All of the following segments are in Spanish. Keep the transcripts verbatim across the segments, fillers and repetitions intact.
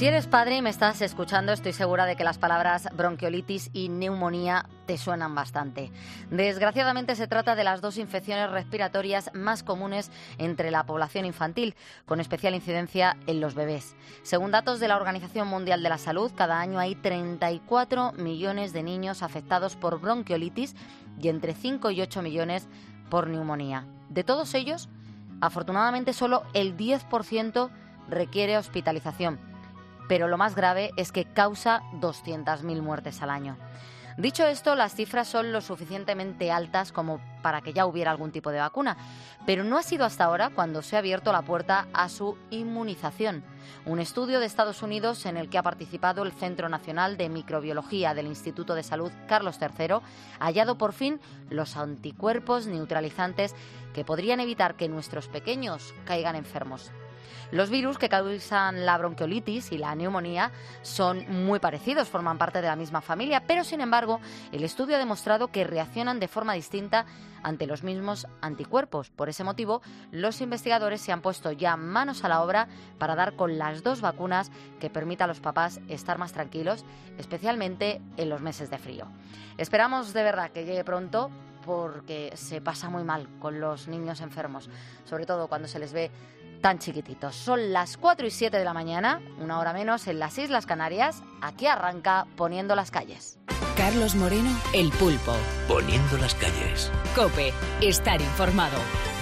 Si eres padre y me estás escuchando, estoy segura de que las palabras bronquiolitis y neumonía te suenan bastante. Desgraciadamente se trata de las dos infecciones respiratorias más comunes entre la población infantil, con especial incidencia en los bebés. Según datos de la Organización Mundial de la Salud, cada año hay treinta y cuatro millones de niños afectados por bronquiolitis y entre cinco y ocho millones por neumonía. De todos ellos, afortunadamente solo el diez por ciento requiere hospitalización. Pero lo más grave es que causa doscientas mil muertes al año. Dicho esto, las cifras son lo suficientemente altas como para que ya hubiera algún tipo de vacuna, pero no ha sido hasta ahora cuando se ha abierto la puerta a su inmunización. Un estudio de Estados Unidos en el que ha participado el Centro Nacional de Microbiología del Instituto de Salud Carlos tercero ha hallado por fin los anticuerpos neutralizantes que podrían evitar que nuestros pequeños caigan enfermos. Los virus que causan la bronquiolitis y la neumonía son muy parecidos, forman parte de la misma familia, pero sin embargo el estudio ha demostrado que reaccionan de forma distinta ante los mismos anticuerpos. Por ese motivo, los investigadores se han puesto ya manos a la obra para dar con las dos vacunas que permitan a los papás estar más tranquilos, especialmente en los meses de frío. Esperamos de verdad que llegue pronto, porque se pasa muy mal con los niños enfermos, sobre todo cuando se les ve tan chiquititos. Son las cuatro y siete de la mañana, una hora menos en las Islas Canarias. Aquí arranca Poniendo las calles. Carlos Moreno, El Pulpo. Poniendo las calles. COPE, estar informado.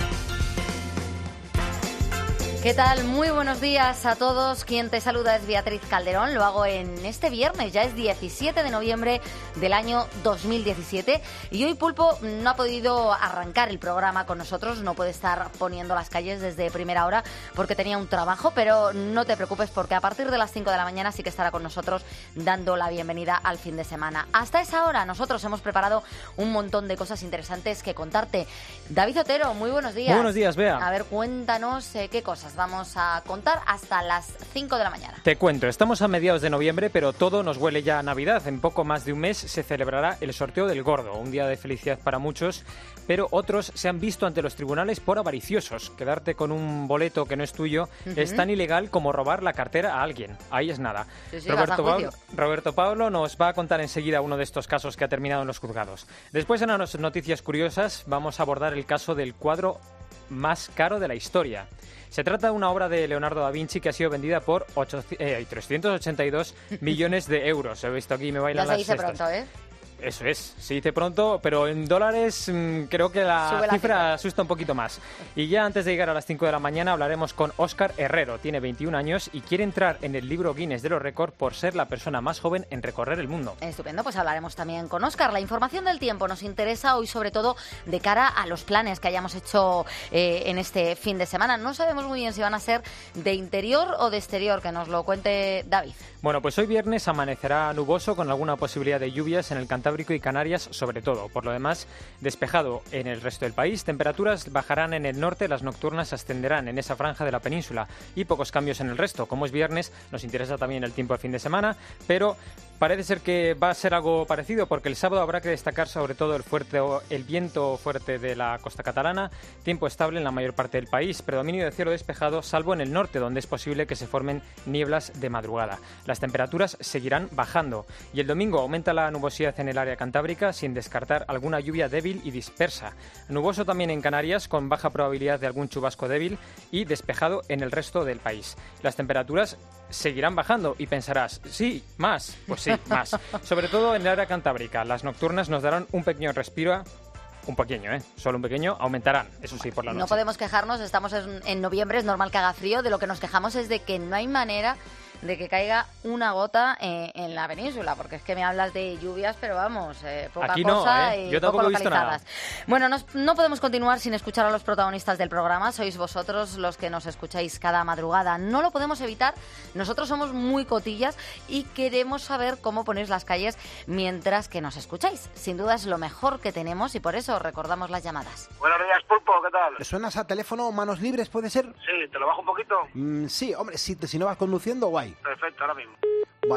¿Qué tal? Muy buenos días a todos. Quien te saluda es Beatriz Calderón. Lo hago en este viernes, ya es diecisiete de noviembre del año dos mil diecisiete. Y hoy Pulpo no ha podido arrancar el programa con nosotros, no puede estar poniendo las calles desde primera hora porque tenía un trabajo, pero no te preocupes porque a partir de las cinco de la mañana sí que estará con nosotros dando la bienvenida al fin de semana. Hasta esa hora nosotros hemos preparado un montón de cosas interesantes que contarte. David Otero, muy buenos días. Muy buenos días, Bea. A ver, cuéntanos eh, qué cosas vamos a contar hasta las cinco de la mañana. Te cuento, estamos a mediados de noviembre, pero todo nos huele ya a Navidad. En poco más de un mes se celebrará el sorteo del Gordo, un día de felicidad para muchos, pero otros se han visto ante los tribunales por avariciosos. Quedarte con un boleto que no es tuyo uh-huh. es tan ilegal como robar la cartera a alguien. Ahí es nada. Sí, sí, Roberto, Pablo, Roberto Pablo nos va a contar enseguida uno de estos casos que ha terminado en los juzgados. Después, en las noticias curiosas, vamos a abordar el caso del cuadro más caro de la historia. Se trata de una obra de Leonardo da Vinci que ha sido vendida por trescientos ochenta y dos millones de euros. He visto aquí, me bailan ya las se dice cestas. Pronto, ¿eh? Eso es, se dice pronto, pero en dólares mmm, creo que la, la cifra cifra asusta un poquito más. Y ya antes de llegar a las cinco de la mañana hablaremos con Óscar Herrero. Tiene veintiún años y quiere entrar en el libro Guinness de los récords por ser la persona más joven en recorrer el mundo. Estupendo, pues hablaremos también con Óscar. La información del tiempo nos interesa hoy sobre todo de cara a los planes que hayamos hecho eh, en este fin de semana. No sabemos muy bien si van a ser de interior o de exterior, que nos lo cuente David. Bueno, pues hoy viernes amanecerá nuboso con alguna posibilidad de lluvias en el Cantábrico y Canarias sobre todo. Por lo demás, despejado en el resto del país. Temperaturas bajarán en el norte, las nocturnas ascenderán en esa franja de la península y pocos cambios en el resto. Como es viernes, nos interesa también el tiempo de fin de semana, pero parece ser que va a ser algo parecido porque el sábado habrá que destacar sobre todo el fuerte el viento fuerte de la costa catalana, tiempo estable en la mayor parte del país, predominio de cielo despejado salvo en el norte donde es posible que se formen nieblas de madrugada. Las temperaturas seguirán bajando y el domingo aumenta la nubosidad en el área cantábrica sin descartar alguna lluvia débil y dispersa. Nuboso también en Canarias con baja probabilidad de algún chubasco débil y despejado en el resto del país. Las temperaturas seguirán bajando y pensarás, sí, más, pues sí, más. Sobre todo en el área cantábrica. Las nocturnas nos darán un pequeño respiro, un pequeño, ¿eh? Solo un pequeño, aumentarán, eso sí, por la noche. No podemos quejarnos, estamos en, en noviembre, es normal que haga frío. De lo que nos quejamos es de que no hay manera de que caiga una gota eh, en la península, porque es que me hablas de lluvias, pero vamos, eh, poca Aquí no, cosa ¿eh? y Yo tampoco poco he visto localizadas. nada. Bueno, nos, no podemos continuar sin escuchar a los protagonistas del programa. Sois vosotros los que nos escucháis cada madrugada. No lo podemos evitar. Nosotros somos muy cotillas y queremos saber cómo ponéis las calles mientras que nos escucháis. Sin duda es lo mejor que tenemos y por eso recordamos las llamadas. Buenos días, Pulpo, ¿qué tal? ¿Te suenas a teléfono manos libres, puede ser? Sí, ¿te lo bajo un poquito? Mm, sí, hombre, si, si no vas conduciendo, guay. Perfecto, ahora mismo. Vaya.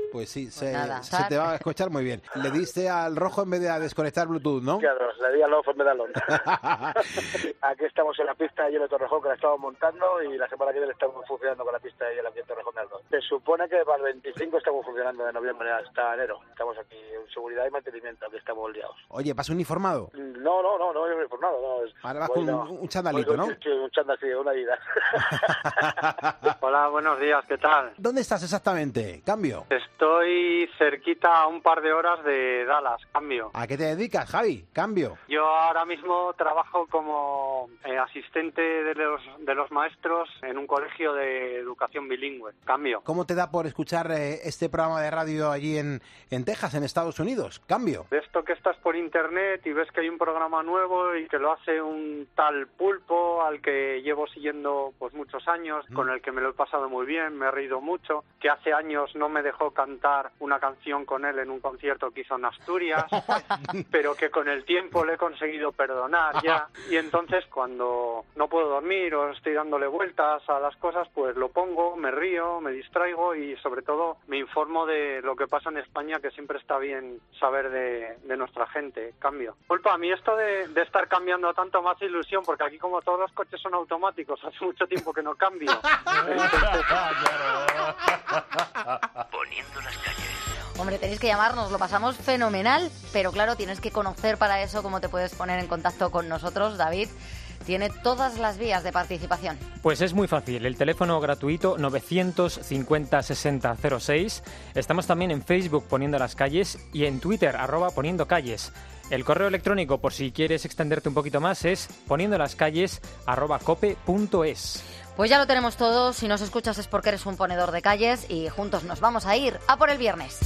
Pues sí, Pues se, nada, se te va a escuchar muy bien. Le diste al rojo en vez de a desconectar Bluetooth, ¿no? Claro, le di al off en vez de al on. Aquí estamos en la pista de hielo Torrejón, que la estamos montando, y la semana que viene estamos funcionando con la pista de hielo aquí en Torrejón de Ardoz. Se supone que para el veinticinco estamos funcionando de noviembre hasta enero. Estamos aquí en seguridad y mantenimiento, aquí estamos liados. Oye, ¿vas uniformado? No, no, no, no he uniformado, no. Es, Ahora vas voy, con no. un, un chandalito, ¿no? Sí, un chándal, sí, una ida. Hola, buenos días, ¿qué tal? ¿Dónde estás exactamente? Cambio. Estoy cerquita a un par de horas de Dallas, cambio. ¿A qué te dedicas, Javi? Cambio. Yo ahora mismo trabajo como eh, asistente de los, de los maestros en un colegio de educación bilingüe, cambio. ¿Cómo te da por escuchar eh, este programa de radio allí en, en Texas, en Estados Unidos? Cambio. De esto que estás por internet y ves que hay un programa nuevo y que lo hace un tal Pulpo al que llevo siguiendo pues muchos años, mm. con el que me lo he pasado muy bien, me he reído mucho, que hace años no me dejó cantar una canción con él en un concierto que hizo en Asturias, pero que con el tiempo le he conseguido perdonar ya, y entonces cuando no puedo dormir o estoy dándole vueltas a las cosas, pues lo pongo, me río, me distraigo y sobre todo me informo de lo que pasa en España, que siempre está bien saber de, de nuestra gente. Cambio. Pulpa, a mí esto de, de estar cambiando tanto me hace ilusión, porque aquí como todos los coches son automáticos, hace mucho tiempo que no cambio. Entonces... Poniendo las calles. Hombre, tenéis que llamarnos, lo pasamos fenomenal, pero claro, tienes que conocer para eso cómo te puedes poner en contacto con nosotros. David tiene todas las vías de participación. Pues es muy fácil, el teléfono gratuito novecientos cincuenta sesenta cero seis. Estamos también en Facebook Poniendo las Calles y en Twitter arroba Poniendo Calles. El correo electrónico, por si quieres extenderte un poquito más, es poniendolascalles arroba cope punto es. Pues ya lo tenemos todo, si nos escuchas es porque eres un ponedor de calles y juntos nos vamos a ir a por el viernes.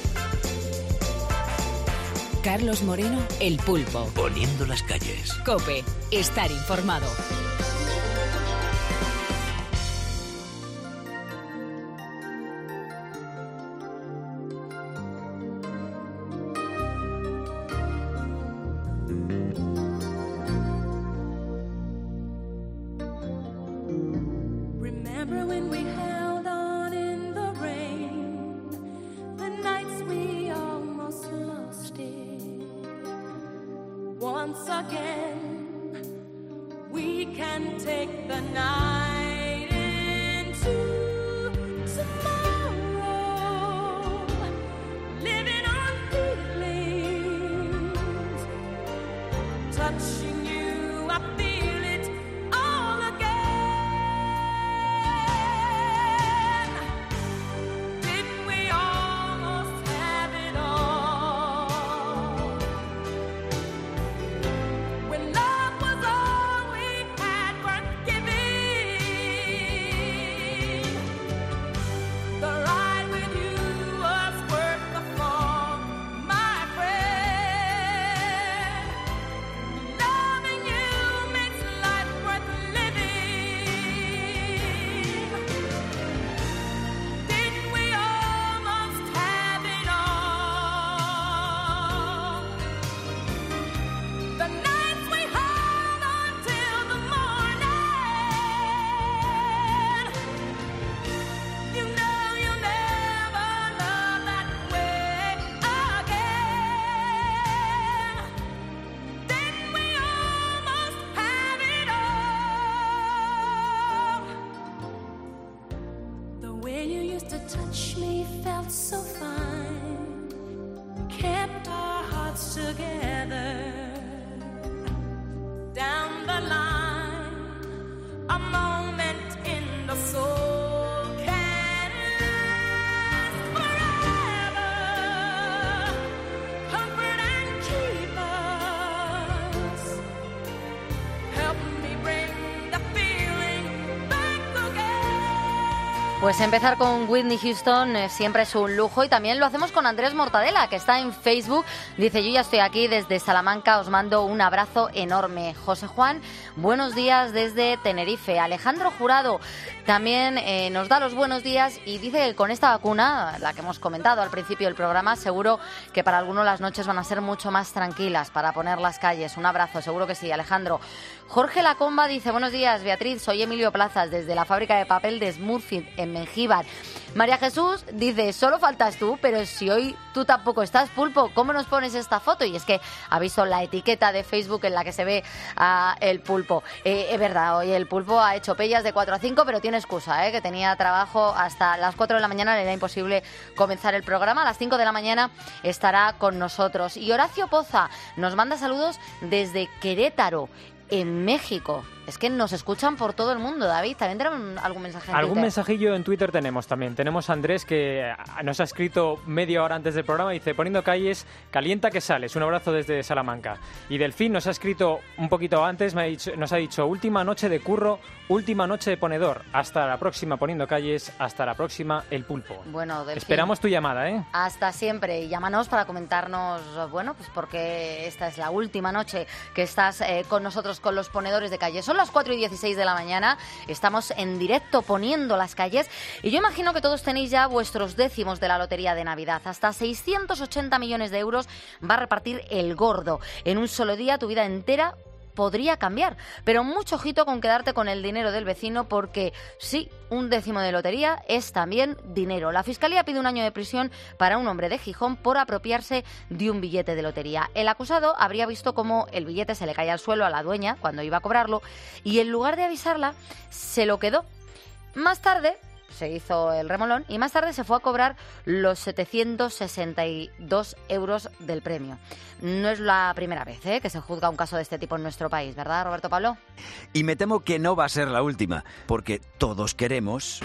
Carlos Moreno, El Pulpo. Poniendo las calles. COPE, estar informado. Once again, we can take the night into tomorrow, living on feelings, touching you, I feel it all again. Didn't we almost have it all? When love was all we had worth giving, the ride with you was worth the fall, my friend. Loving you makes life worth living. Didn't we almost have it all? The nights we held until the morning. You know you'll never love that way again. Didn't we almost have it all? The way you used to touch me felt so fine, kept our hearts together. Down the line, a moment in the soul can last forever. Comfort and keep us. Help me bring the feeling back again. Pues empezar con Whitney Houston eh, siempre es un lujo y también lo hacemos con Andrés Mortadela, que está en Facebook. Dice, yo ya estoy aquí desde Salamanca, os mando un abrazo enorme. José Juan, buenos días desde Tenerife. Alejandro Jurado también eh, nos da los buenos días y dice que con esta vacuna, la que hemos comentado al principio del programa, seguro que para algunos las noches van a ser mucho más tranquilas para poner las calles. Un abrazo, seguro que sí, Alejandro. Jorge Lacomba dice, buenos días, Beatriz, soy Emilio Plazas desde la fábrica de papel de Smurfit en Mengíbar. María Jesús dice, solo faltas tú, pero si hoy tú tampoco estás, Pulpo, ¿cómo nos pones esta foto? Y es que ha visto la etiqueta de Facebook en la que se ve a el Pulpo. Eh, es verdad, hoy el Pulpo ha hecho pellas de cuatro a cinco, pero tiene excusa, ¿eh? Que tenía trabajo hasta las cuatro de la mañana, le era imposible comenzar el programa. A las cinco de la mañana estará con nosotros. Y Horacio Poza nos manda saludos desde Querétaro, en México. Es que nos escuchan por todo el mundo, David. ¿También tenemos algún mensaje en Algún Twitter? mensajillo en Twitter tenemos también. Tenemos a Andrés, que nos ha escrito media hora antes del programa. Dice, poniendo calles, calienta que sales. Un abrazo desde Salamanca. Y Delfín nos ha escrito un poquito antes, me ha dicho, nos ha dicho, última noche de curro, última noche de ponedor. Hasta la próxima, poniendo calles. Hasta la próxima, el Pulpo. Bueno, Delfín, esperamos tu llamada, ¿eh? Hasta siempre. Y llámanos para comentarnos, bueno, pues porque esta es la última noche que estás eh, con nosotros, con los ponedores de calles. Son las cuatro y dieciséis de la mañana, estamos en directo poniendo las calles y yo imagino que todos tenéis ya vuestros décimos de la lotería de Navidad. Hasta seiscientos ochenta millones de euros va a repartir el gordo. En un solo día tu vida entera podría cambiar, pero mucho ojito con quedarte con el dinero del vecino, porque sí, un décimo de lotería es también dinero. La Fiscalía pide un año de prisión para un hombre de Gijón por apropiarse de un billete de lotería. El acusado habría visto cómo el billete se le caía al suelo a la dueña cuando iba a cobrarlo y en lugar de avisarla, se lo quedó. Más tarde se hizo el remolón y más tarde se fue a cobrar los setecientos sesenta y dos euros del premio. No es la primera vez ¿eh? que se juzga un caso de este tipo en nuestro país, ¿verdad, Roberto Pablo? Y me temo que no va a ser la última, porque todos queremos...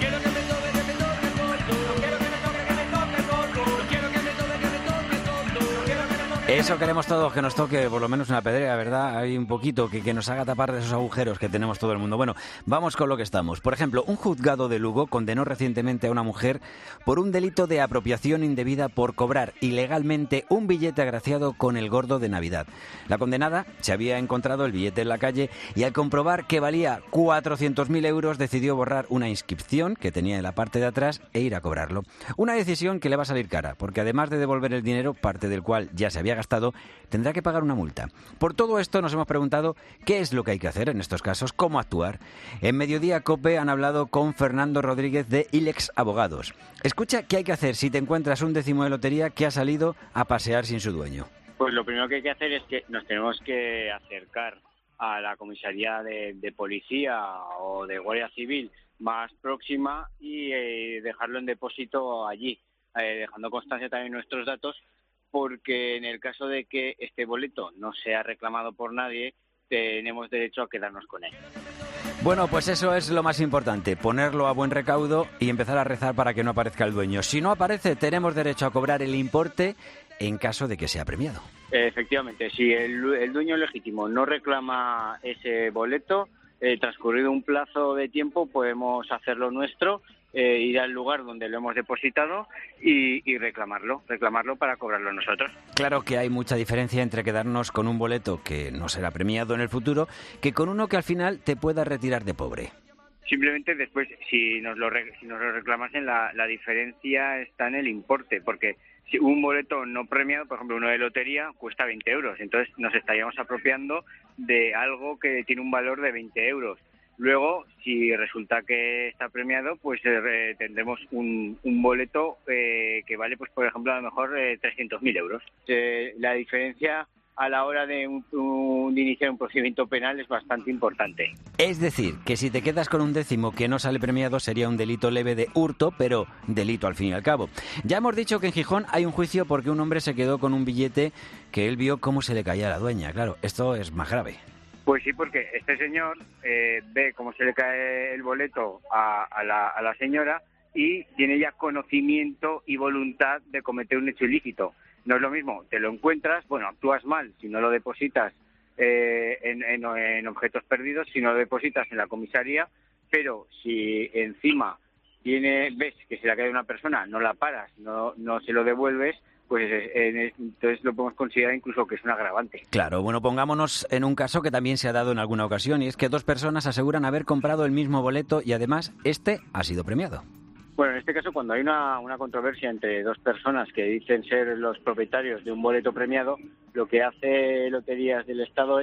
Eso queremos todos, que nos toque por lo menos una pedrea, ¿verdad? Hay un poquito que, que nos haga tapar de esos agujeros que tenemos todo el mundo. Bueno, vamos con lo que estamos. Por ejemplo, un juzgado de Lugo condenó recientemente a una mujer por un delito de apropiación indebida por cobrar ilegalmente un billete agraciado con el gordo de Navidad. La condenada se había encontrado el billete en la calle y al comprobar que valía cuatrocientos mil euros decidió borrar una inscripción que tenía en la parte de atrás e ir a cobrarlo. Una decisión que le va a salir cara, porque además de devolver el dinero, parte del cual ya se había gastado, tendrá que pagar una multa. Por todo esto nos hemos preguntado qué es lo que hay que hacer en estos casos, cómo actuar. En Mediodía COPE han hablado con Fernando Rodríguez de Ilex Abogados. Escucha qué hay que hacer si te encuentras un décimo de lotería que ha salido a pasear sin su dueño. Pues lo primero que hay que hacer es que nos tenemos que acercar a la comisaría de, de policía o de Guardia Civil más próxima y eh, dejarlo en depósito allí, eh, dejando constancia también nuestros datos, porque en el caso de que este boleto no sea reclamado por nadie, tenemos derecho a quedarnos con él. Bueno, pues eso es lo más importante, ponerlo a buen recaudo y empezar a rezar para que no aparezca el dueño. Si no aparece, tenemos derecho a cobrar el importe en caso de que sea premiado. Efectivamente, si el, el dueño legítimo no reclama ese boleto, eh, transcurrido un plazo de tiempo, podemos hacerlo nuestro, Eh, ir al lugar donde lo hemos depositado y, y reclamarlo, reclamarlo para cobrarlo nosotros. Claro que hay mucha diferencia entre quedarnos con un boleto que no será premiado en el futuro que con uno que al final te pueda retirar de pobre. Simplemente después, si nos lo, re, si nos lo reclamasen, la, la diferencia está en el importe, porque si un boleto no premiado, por ejemplo uno de lotería, cuesta veinte euros, entonces nos estaríamos apropiando de algo que tiene un valor de veinte euros. Luego, si resulta que está premiado, pues eh, tendremos un, un boleto eh, que vale, pues por ejemplo, a lo mejor eh, trescientos mil euros. Eh, la diferencia a la hora de, un, un, de iniciar un procedimiento penal es bastante importante. Es decir, que si te quedas con un décimo que no sale premiado sería un delito leve de hurto, pero delito al fin y al cabo. Ya hemos dicho que en Gijón hay un juicio porque un hombre se quedó con un billete que él vio cómo se le caía a la dueña. Claro, esto es más grave. Pues sí, porque este señor eh, ve cómo se le cae el boleto a, a, la, a la señora y tiene ya conocimiento y voluntad de cometer un hecho ilícito. No es lo mismo, te lo encuentras, bueno, actúas mal si no lo depositas eh, en, en, en objetos perdidos, si no lo depositas en la comisaría, pero si encima tiene, ves que se le ha caído una persona, no la paras, no, no se lo devuelves, pues eh, entonces lo podemos considerar incluso que es un agravante. Claro, bueno, pongámonos en un caso que también se ha dado en alguna ocasión, y es que dos personas aseguran haber comprado el mismo boleto y además este ha sido premiado. Bueno, en este caso, cuando hay una, una controversia entre dos personas que dicen ser los propietarios de un boleto premiado, lo que hace Loterías del Estado es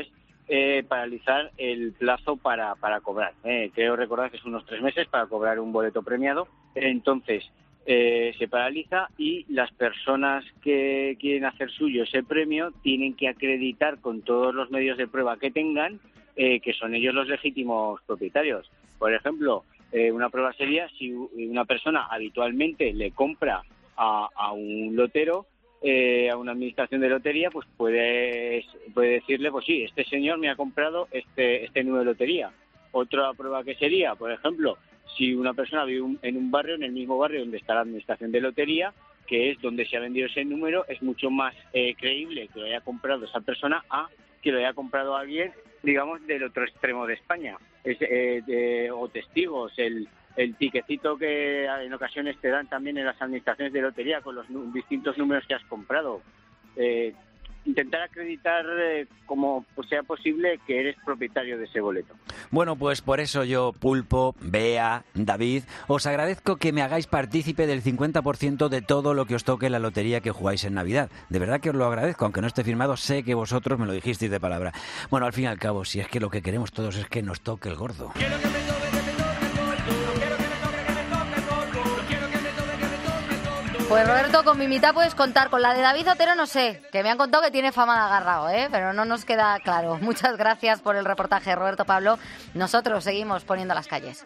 eh, paralizar el plazo para, para cobrar. Eh. Creo recordar que es unos tres meses para cobrar un boleto premiado. Entonces, eh, se paraliza y las personas que quieren hacer suyo ese premio tienen que acreditar con todos los medios de prueba que tengan eh, que son ellos los legítimos propietarios. Por ejemplo, eh, una prueba sería si una persona habitualmente le compra a, a un lotero, Eh, a una administración de lotería, pues puede, puede decirle, pues sí, este señor me ha comprado este este número de lotería. Otra prueba que sería, por ejemplo, si una persona vive un, en un barrio, en el mismo barrio donde está la administración de lotería, que es donde se ha vendido ese número, es mucho más eh, creíble que lo haya comprado esa persona a que lo haya comprado alguien, digamos, del otro extremo de España. Es, eh, de, o testigos, el el tiquecito que en ocasiones te dan también en las administraciones de lotería con los distintos números que has comprado. Eh, intentar acreditar eh, como pues, sea posible que eres propietario de ese boleto. Bueno, pues por eso yo, Pulpo, Bea, David, os agradezco que me hagáis partícipe del cincuenta por ciento de todo lo que os toque en la lotería que jugáis en Navidad. De verdad que os lo agradezco, aunque no esté firmado, sé que vosotros me lo dijisteis de palabra. Bueno, al fin y al cabo, si es que lo que queremos todos es que nos toque el gordo. Quiero que me toque, que me toque el gordo. Quiero que me toque, que me toque el gordo. Quiero que me toque, que me toque el gordo. Pues Roberto, con mi mitad puedes contar. Con la de David Otero no sé, que me han contado que tiene fama de agarrado, ¿eh? Pero no nos queda claro. Muchas gracias por el reportaje, Roberto Pablo. Nosotros seguimos poniendo las calles.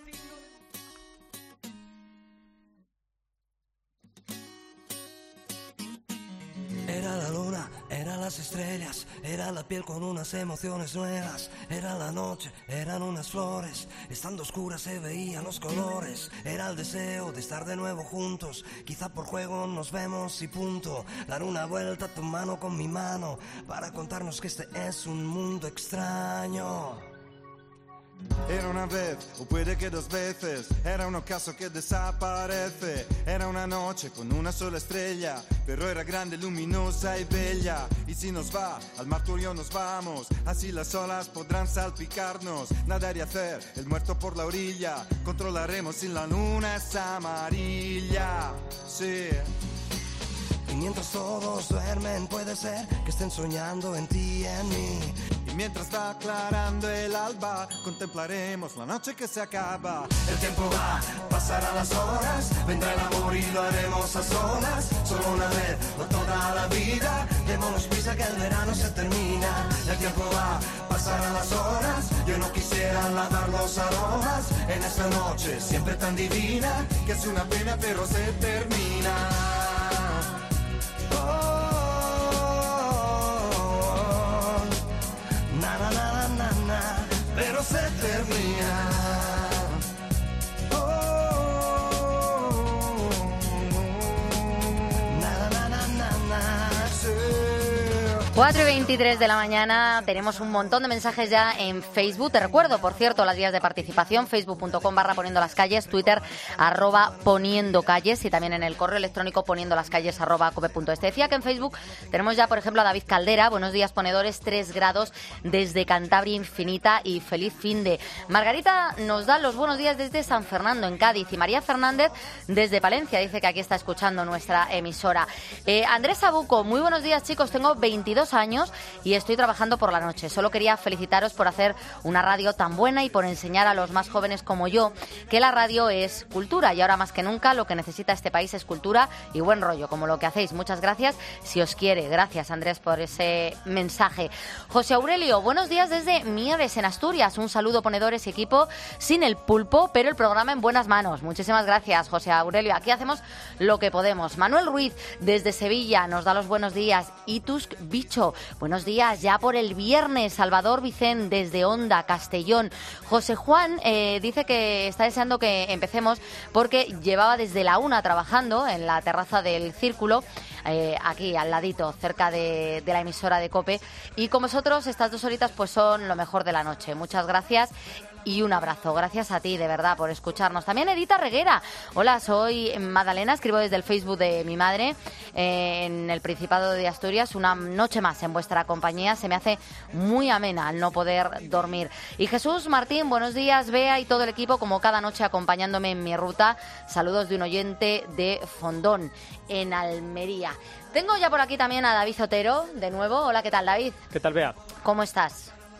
Era la luna, eran las estrellas, era la piel con unas emociones nuevas, era la noche, eran unas flores, estando oscuras se veían los colores, era el deseo de estar de nuevo juntos, quizá por juego nos vemos y punto, dar una vuelta a tu mano con mi mano, para contarnos que este es un mundo extraño. Era una vez, o puede que dos veces, era un ocaso que desaparece. Era una noche con una sola estrella, pero era grande, luminosa y bella. Y si nos va, al mar tú y yo nos vamos, así las olas podrán salpicarnos. Nadar y hacer el muerto por la orilla, controlaremos si la luna es amarilla. Sí. Y mientras todos duermen puede ser que estén soñando en ti y en mí. Y mientras va aclarando el alba, contemplaremos la noche que se acaba. El tiempo va, pasarán las horas, vendrá el amor y lo haremos a solas. Solo una vez, no toda la vida, démonos prisa que el verano se termina. El tiempo va, pasarán las horas, yo no quisiera lavar los aromas en esta noche siempre tan divina, que es una pena pero se termina. Na, na, na, na, na, pero se termina. Oh, na, na, na, na, na, sí. cuatro y veintitrés de la mañana, tenemos un montón de mensajes ya en Facebook. Te recuerdo, por cierto, las vías de participación, facebook.com barra poniendo las calles, Twitter arroba poniendo calles y también en el correo electrónico poniendo las calles arroba cope.es. Te decía que en Facebook tenemos ya, por ejemplo, a David Caldera. Buenos días, ponedores, tres grados desde Cantabria Infinita y feliz fin de. Margarita nos da los buenos días desde San Fernando, en Cádiz, y María Fernández desde Palencia, dice que aquí está escuchando nuestra emisora. Eh, Andrés Sabuco, muy buenos días, chicos, tengo veintidós años y estoy trabajando por la noche. Solo quería felicitaros por hacer una radio tan buena y por enseñar a los más jóvenes como yo que la radio es cultura, y ahora más que nunca lo que necesita este país es cultura y buen rollo, como lo que hacéis. Muchas gracias, si os quiere. Gracias, Andrés, por ese mensaje. José Aurelio, buenos días desde Mieres, en Asturias. Un saludo, ponedores y equipo, sin el pulpo, pero el programa en buenas manos. Muchísimas gracias, José Aurelio. Aquí hacemos lo que podemos. Manuel Ruiz, desde Sevilla, nos da los buenos días. Itusk Bicho, buenos días, ya por el viernes. Salvador Vicén, desde Onda, Castellón. José Juan eh, dice que está deseando que empecemos porque llevaba desde la una trabajando en la terraza del Círculo, eh, aquí al ladito, cerca de, de la emisora de COPE. Y con vosotros estas dos horitas pues son lo mejor de la noche. Muchas gracias. Y un abrazo. Gracias a ti, de verdad, por escucharnos. También Edita Reguera. Hola, soy Madalena, escribo desde el Facebook de mi madre eh, en el Principado de Asturias. Una noche más en vuestra compañía. Se me hace muy amena al no poder dormir. Y Jesús Martín, buenos días, Bea y todo el equipo, como cada noche acompañándome en mi ruta. Saludos de un oyente de Fondón, en Almería. Tengo ya por aquí también a David Otero, de nuevo. Hola, ¿qué tal, David? ¿Qué tal, Bea? ¿Cómo estás?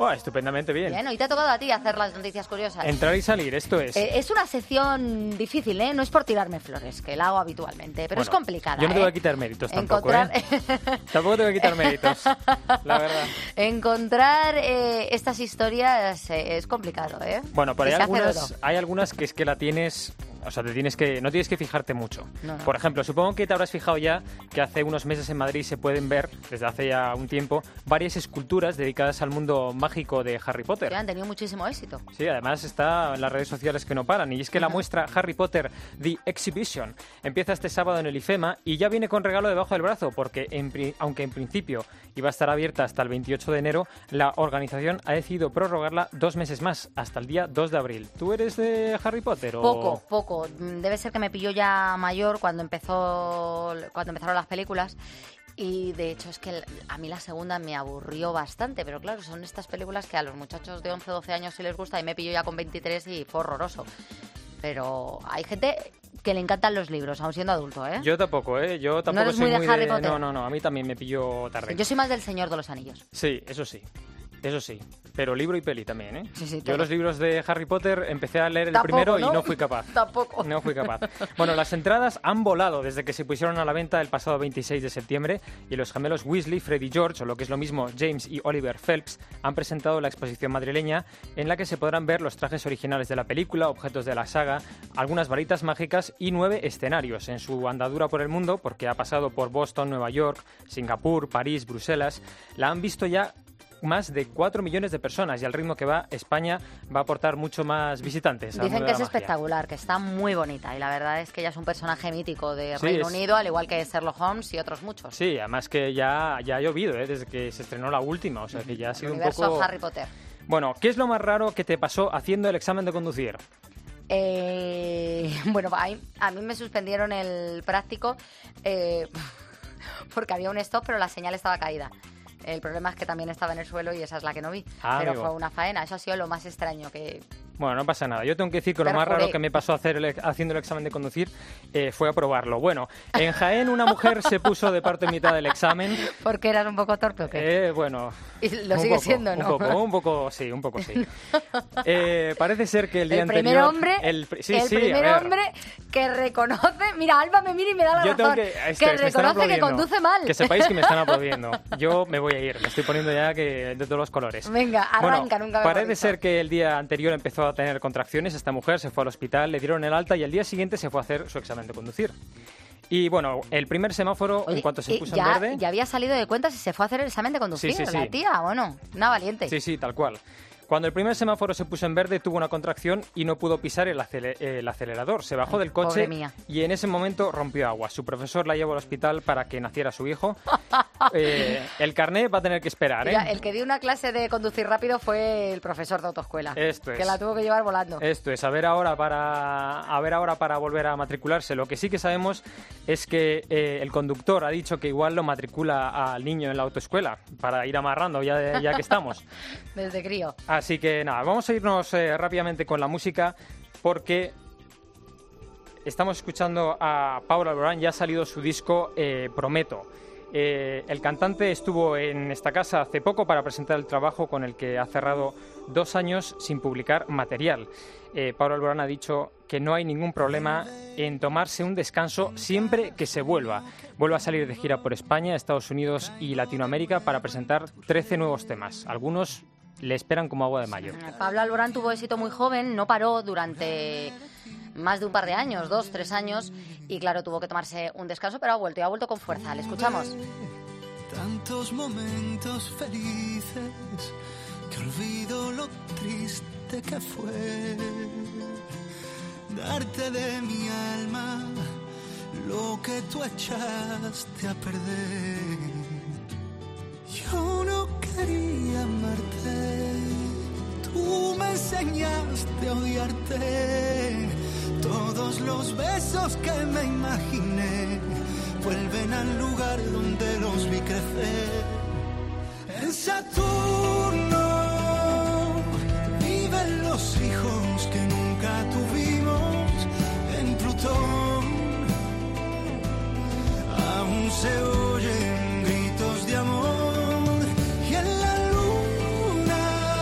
Oh, estupendamente bien. Bien, hoy te ha tocado a ti hacer las noticias curiosas. Entrar y salir, esto es. Eh, es una sección difícil, ¿eh? No es por tirarme flores, que la hago habitualmente, pero Bueno, es complicada. Yo no te ¿eh? voy a quitar méritos tampoco, Encontrar... ¿eh? Tampoco te voy a quitar méritos, la verdad. Encontrar eh, estas historias eh, es complicado, ¿eh? Bueno, pero Y hay se hace algunas, duro. hay algunas que es que la tienes... O sea, te tienes que, no tienes que fijarte mucho. No, no. Por ejemplo, supongo que te habrás fijado ya que hace unos meses en Madrid se pueden ver, desde hace ya un tiempo, varias esculturas dedicadas al mundo mágico de Harry Potter. Que han tenido muchísimo éxito. Sí, además está en las redes sociales que no paran. Y es que la muestra Harry Potter The Exhibition empieza este sábado en el IFEMA y ya viene con regalo debajo del brazo, porque en pri- aunque en principio iba a estar abierta hasta el veintiocho de enero, la organización ha decidido prorrogarla dos meses más, hasta el día dos de abril. ¿Tú eres de Harry Potter o...? Poco, poco. Debe ser que me pilló ya mayor cuando empezó cuando empezaron las películas. Y de hecho es que a mí la segunda me aburrió bastante, pero claro, son estas películas que a los muchachos de once, doce años sí les gusta y me pilló ya con veintitrés y fue horroroso. Pero hay gente que le encantan los libros, aun siendo adulto, ¿eh? Yo tampoco, ¿eh? Yo tampoco eres soy muy de Harry de... Potter? No, no, no, a mí también me pilló tarde. Yo soy más del Señor de los Anillos. Sí, eso sí. Eso sí, pero libro y peli también, ¿eh? Sí, sí, Yo todo. los libros de Harry Potter empecé a leer el Tampoco, primero y ¿no? no fui capaz. Tampoco. No fui capaz. Bueno, las entradas han volado desde que se pusieron a la venta el pasado veintiséis de septiembre y los gemelos Weasley, Fred y George, o lo que es lo mismo James y Oliver Phelps, han presentado la exposición madrileña en la que se podrán ver los trajes originales de la película, objetos de la saga, algunas varitas mágicas y nueve escenarios en su andadura por el mundo, porque ha pasado por Boston, Nueva York, Singapur, París, Bruselas. La han visto ya más de cuatro millones de personas y al ritmo que va, España va a aportar mucho más visitantes. al Dicen mundo que de es la magia. espectacular, que está muy bonita y la verdad es que ella es un personaje mítico de Sí, Reino es- Unido, al igual que Sherlock Holmes y otros muchos. Sí, además que ya, ya ha llovido, ¿eh? Desde que se estrenó la última, o sea que ya ha sido un Universo poco... Harry Potter. Bueno, ¿qué es lo más raro que te pasó haciendo el examen de conducir? Eh, bueno, a mí, a mí me suspendieron el práctico eh, porque había un stop, pero la señal estaba caída. El problema es que también estaba en el suelo y esa es la que no vi. Ah, pero amigo. fue una faena. Eso ha sido lo más extraño que... Bueno, no pasa nada. Yo tengo que decir que lo más Perjuré. raro que me pasó hacer el, haciendo el examen de conducir eh, fue aprobarlo. Bueno, en Jaén una mujer se puso de parte en mitad del examen. ¿Porque eras un poco torpe o qué? Eh, bueno... Y lo un sigue poco, siendo, ¿no? Un poco, un poco, sí, un poco sí. Eh, parece ser que el día el primer anterior... hombre, el, pri- sí, el sí, a primer ver. hombre que reconoce... Mira, Alba me mira y me da la Yo tengo razón. que, esto que es, me están reconoce que aplaudiendo. conduce mal. Que sepáis que me están aplaudiendo. Yo me voy a ir, me estoy poniendo ya que de todos los colores. Venga, arranca, Bueno, nunca mejor parece dicho. ser que el día anterior empezó a tener contracciones. Esta mujer se fue al hospital, le dieron el alta y al día siguiente se fue a hacer su examen de conducir. Y bueno, el primer semáforo, Oye, en cuanto se y puso ya, en verde... ya había salido de cuentas y se fue a hacer el examen de conducir. Sí, sí, La sí. tía, bueno, una valiente. Sí, sí, tal cual. Cuando el primer semáforo se puso en verde, tuvo una contracción y no pudo pisar el, acele- el acelerador. Se bajó Ay, del coche pobre mía. y en ese momento rompió agua. Su profesor la llevó al hospital para que naciera su hijo. Eh, el carnet va a tener que esperar, ¿eh? Mira, el que dio una clase de conducir rápido fue el profesor de autoescuela. Esto Que es. la tuvo que llevar volando. Esto es, a ver ahora para a ver ahora para volver a matricularse. Lo que sí que sabemos es que eh, el conductor ha dicho que igual lo matricula al niño en la autoescuela para ir amarrando ya, ya que estamos. Desde crío. Así que nada, vamos a irnos eh, rápidamente con la música porque estamos escuchando a Pablo Alborán, ya ha salido su disco eh, Prometo. Eh, el cantante estuvo en esta casa hace poco para presentar el trabajo con el que ha cerrado dos años sin publicar material. Eh, Pablo Alborán ha dicho que no hay ningún problema en tomarse un descanso siempre que se vuelva. Vuelve a salir de gira por España, Estados Unidos y Latinoamérica para presentar trece nuevos temas. Algunos le esperan como agua de mayo. Pablo Alborán tuvo éxito muy joven, no paró durante más de un par de años, dos, tres años, y claro, tuvo que tomarse un descanso, pero ha vuelto y ha vuelto con fuerza. Le escuchamos. Tantos momentos felices que olvido lo triste que fue darte de mi alma lo que tú echaste a perder. Yo no quería amarte, tú me enseñaste a odiarte. Todos los besos que me imaginé vuelven al lugar donde los vi crecer. En Saturno viven los hijos que nunca tuvimos. En Plutón aún se oyen gritos de amor. Y en la luna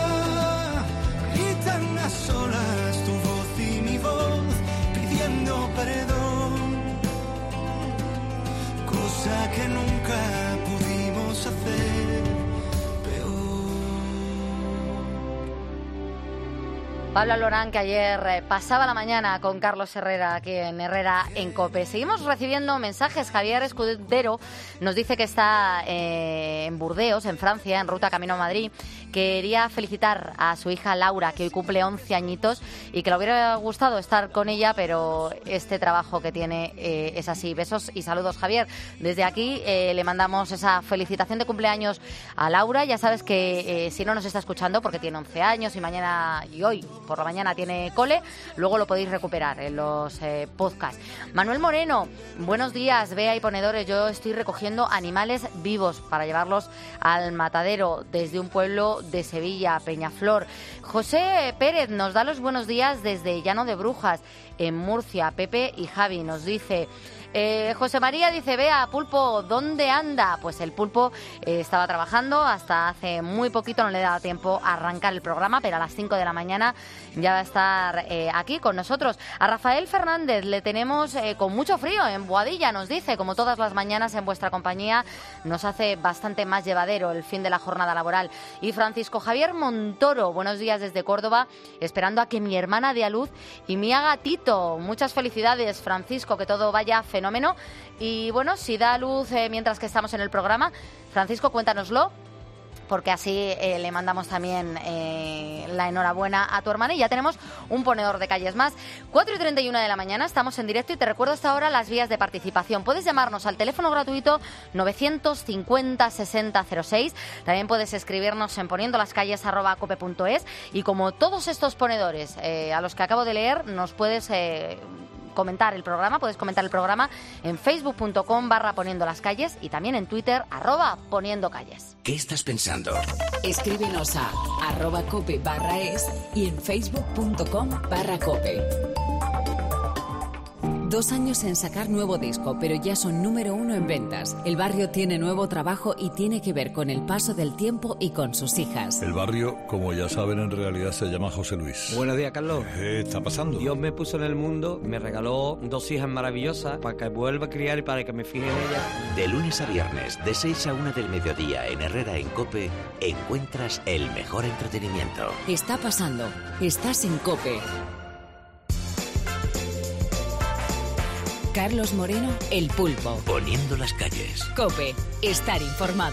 Pablo Alborán, que ayer eh, pasaba la mañana con Carlos Herrera aquí en Herrera en COPE. Seguimos recibiendo mensajes. Javier Escudero nos dice que está eh, en Burdeos, en Francia, en ruta camino a Madrid. Quería felicitar a su hija Laura, que hoy cumple once añitos, y que le hubiera gustado estar con ella, pero este trabajo que tiene eh, es así. Besos y saludos, Javier. Desde aquí eh, le mandamos esa felicitación de cumpleaños a Laura. Ya sabes que eh, si no nos está escuchando, porque tiene once años y mañana y hoy por la mañana tiene cole, luego lo podéis recuperar en los eh, podcasts. Manuel Moreno, buenos días, Bea y ponedores. Yo estoy recogiendo animales vivos para llevarlos al matadero desde un pueblo de Sevilla, Peñaflor. José Pérez nos da los buenos días desde Llano de Brujas, en Murcia. Pepe y Javi nos dice... Eh, José María dice, Bea, Pulpo, ¿dónde anda? Pues el Pulpo eh, estaba trabajando hasta hace muy poquito, no le daba tiempo a arrancar el programa, pero a las cinco de la mañana ya va a estar eh, aquí con nosotros. A Rafael Fernández le tenemos eh, con mucho frío en Boadilla, nos dice, como todas las mañanas en vuestra compañía, nos hace bastante más llevadero el fin de la jornada laboral. Y Francisco Javier Montoro, buenos días desde Córdoba, esperando a que mi hermana dé a luz y me haga Tito. Muchas felicidades, Francisco, que todo vaya fenomenal. Fenómeno. Y bueno, si da luz eh, mientras que estamos en el programa, Francisco, cuéntanoslo, porque así eh, le mandamos también eh, la enhorabuena a tu hermana. Y ya tenemos un ponedor de calles más. cuatro y treinta y una de la mañana, estamos en directo y te recuerdo hasta ahora las vías de participación. Puedes llamarnos al teléfono gratuito novecientos cincuenta sesenta cero seis. También puedes escribirnos en poniendolascalles arroba cope punto es. Y como todos estos ponedores eh, a los que acabo de leer, nos puedes... Eh, comentar el programa, puedes comentar el programa en facebook punto com barra poniendo las calles y también en Twitter arroba poniendo calles. ¿Qué estás pensando? Escríbenos a arroba cope barra es y en facebook punto com barra cope. Dos años en sacar nuevo disco, pero ya son número uno en ventas. El barrio tiene nuevo trabajo y tiene que ver con el paso del tiempo y con sus hijas. El barrio, como ya saben, en realidad se llama José Luis. Buenos días, Carlos. ¿Qué está pasando? Dios me puso en el mundo, me regaló dos hijas maravillosas para que vuelva a criar y para que me fije en ellas. De lunes a viernes, de seis a una del mediodía en Herrera en COPE, encuentras el mejor entretenimiento. Está pasando. Estás en COPE. Carlos Moreno, El Pulpo. Poniendo las calles. COPE. Estar informado.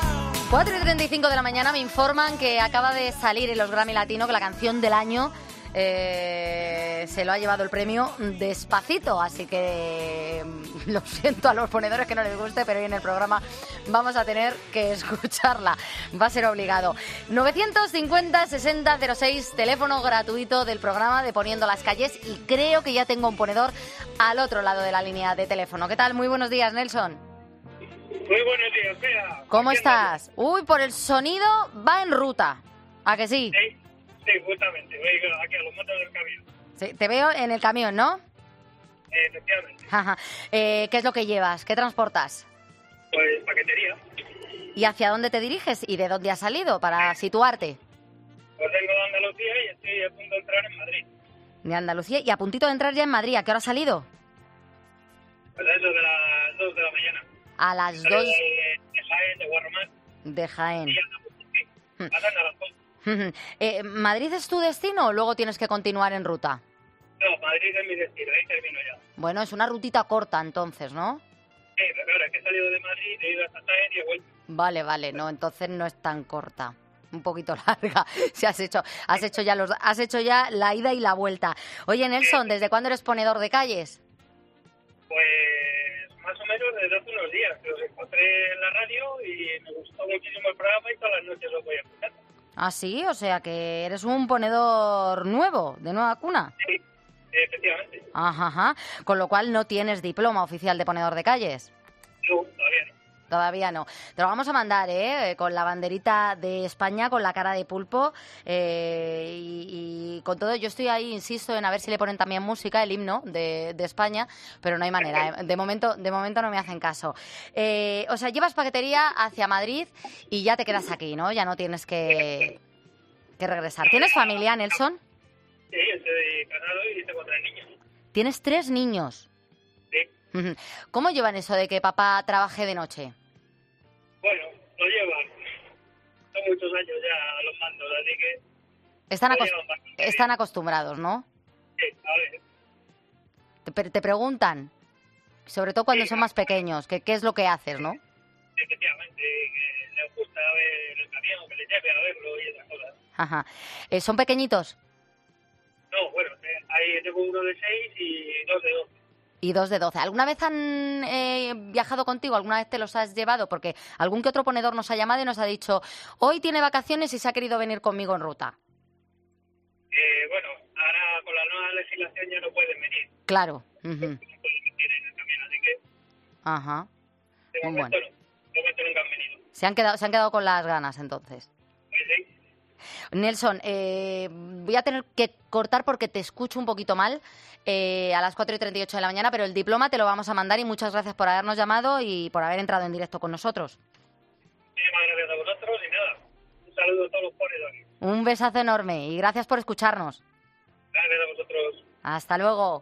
cuatro y treinta y cinco de la mañana me informan que acaba de salir en los Grammy Latino que la canción del año eh, se lo ha llevado el premio Despacito, así que lo siento a los ponedores que no les guste, pero hoy en el programa vamos a tener que escucharla, va a ser obligado. novecientos cincuenta, sesenta, cero seis, teléfono gratuito del programa de Poniendo las Calles, y creo que ya tengo un ponedor al otro lado de la línea de teléfono. ¿Qué tal? Muy buenos días, Nelson. Muy buenos días, Bea. ¿Cómo estás? Uy, por el sonido va en ruta. ¿A que sí? Sí, sí, justamente. Voy aquí a los mandos del camión. Sí, te veo en el camión, ¿no? Eh, efectivamente. Ajá. Eh, ¿Qué es lo que llevas? ¿Qué transportas? Pues paquetería. ¿Y hacia dónde te diriges? ¿Y de dónde has salido para situarte? Pues vengo de Andalucía y estoy a punto de entrar en Madrid. De Andalucía y a puntito de entrar ya en Madrid. ¿A qué hora has salido? Pues a eso de las dos de la mañana. A las Salí dos De, de Jaén, de Guarromán. de Jaén. Y ando, sí, ando a las dos. eh, ¿Madrid es tu destino o luego tienes que continuar en ruta? No, Madrid es mi destino, ahí termino ya. Bueno, es una rutita corta entonces, ¿no? Sí, pero claro, es que he salido de Madrid, he ido hasta Jaén y he vuelto. Vale, vale, no, entonces no es tan corta. Un poquito larga. Si has hecho, has hecho ya los, has hecho ya la ida y la vuelta. Oye, Nelson, ¿desde cuándo eres ponedor de calles? Pues más o menos desde hace unos días, que os encontré en la radio y me gustó muchísimo el programa y todas las noches lo voy a escuchar. Ah, sí, o sea que eres un ponedor nuevo, de nueva cuna. Sí, efectivamente. Ajá, ajá. Con lo cual no tienes diploma oficial de ponedor de calles. No, todavía no. Todavía no. Te lo vamos a mandar, ¿eh? Con la banderita de España, con la cara de pulpo eh, y, y con todo. Yo estoy ahí, insisto, en a ver si le ponen también música, el himno de, de España, pero no hay manera. ¿eh? De momento, de momento no me hacen caso. Eh, o sea, llevas paquetería hacia Madrid y ya te quedas aquí, ¿no? Ya no tienes que, que regresar. ¿Tienes familia, Nelson? Sí, estoy casado y tengo tres niños. ¿Tienes tres niños? Sí. ¿Cómo llevan eso de que papá trabaje de noche? Bueno, lo llevan. Son muchos años ya a los mandos, así que... Están, lo acos- llevan bastante están bien. acostumbrados, ¿no? Sí, a ver. Te, pre- te preguntan, sobre todo cuando Sí, son más pequeños, que qué es lo que haces, ¿no? Efectivamente, que les gusta ver el camión, que les lleve a verlo y esas cosas. Ajá. Eh, ¿Son pequeñitos? No, bueno, eh, ahí tengo uno de seis y dos de doce. Y dos de doce. ¿Alguna vez han eh, viajado contigo? ¿Alguna vez te los has llevado? Porque algún que otro ponedor nos ha llamado y nos ha dicho, hoy tiene vacaciones y se ha querido venir conmigo en ruta. Eh, bueno, ahora con la nueva legislación ya no pueden venir. Claro. Ujú. No pueden venir en el camión, así que Ajá. de Muy momento bueno. no. De momento nunca han venido. Se han quedado, se han quedado con las ganas, entonces. Pues sí. Nelson, eh, voy a tener que cortar porque te escucho un poquito mal eh, a las cuatro y treinta y ocho de la mañana, pero el diploma te lo vamos a mandar y muchas gracias por habernos llamado y por haber entrado en directo con nosotros. Muchísimas gracias a vosotros y nada, un saludo a todos los ponedores. Un besazo enorme y gracias por escucharnos. Gracias a vosotros. Hasta luego.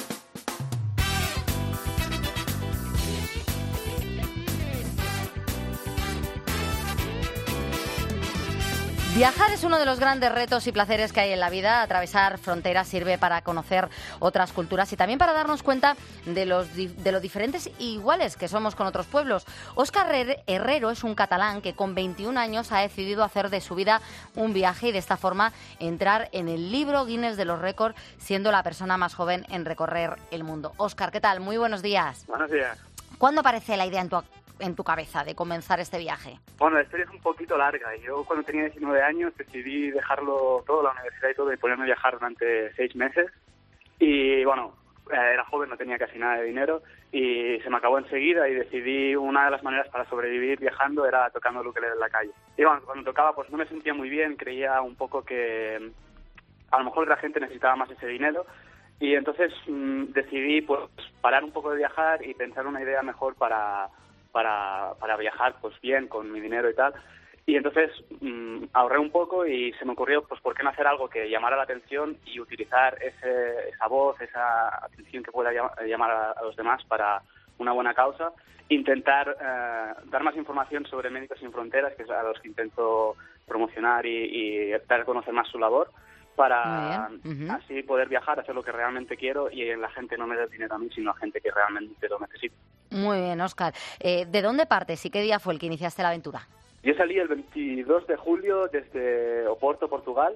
Viajar es uno de los grandes retos y placeres que hay en la vida. Atravesar fronteras sirve para conocer otras culturas y también para darnos cuenta de, los, di- de lo diferentes e iguales que somos con otros pueblos. Óscar Her- Herrero es un catalán que con veintiún años ha decidido hacer de su vida un viaje y de esta forma entrar en el libro Guinness de los récords, siendo la persona más joven en recorrer el mundo. Óscar, ¿qué tal? Muy buenos días. Buenos días. ¿Cuándo aparece la idea en tu, en tu cabeza de comenzar este viaje? Bueno, la historia es un poquito larga. Yo cuando tenía diecinueve años decidí dejarlo todo, la universidad y todo, y ponerme a viajar durante seis meses. Y bueno, eh, era joven, no tenía casi nada de dinero y se me acabó enseguida y decidí una de las maneras para sobrevivir viajando era tocando el ukelele en la calle. Y bueno, cuando tocaba pues no me sentía muy bien, creía un poco que a lo mejor la gente necesitaba más ese dinero. Y entonces mmm, decidí pues parar un poco de viajar y pensar una idea mejor para, para, para viajar pues bien con mi dinero y tal. Y entonces mmm, ahorré un poco y se me ocurrió pues por qué no hacer algo que llamara la atención y utilizar ese, esa voz, esa atención que pueda llamar a, a los demás para una buena causa. Intentar eh, dar más información sobre Médicos Sin Fronteras, que es a los que intento promocionar y, y dar a conocer más su labor, para uh-huh. así poder viajar, hacer lo que realmente quiero y la gente no me dé dinero a mí, sino a gente que realmente lo necesita. Muy bien, Óscar. Eh, ¿De dónde partes y qué día fue el que iniciaste la aventura? Yo salí el veintidós de julio desde Oporto, Portugal,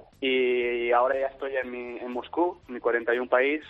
y ahora ya estoy en, mi, en Moscú, mi cuarenta y uno país,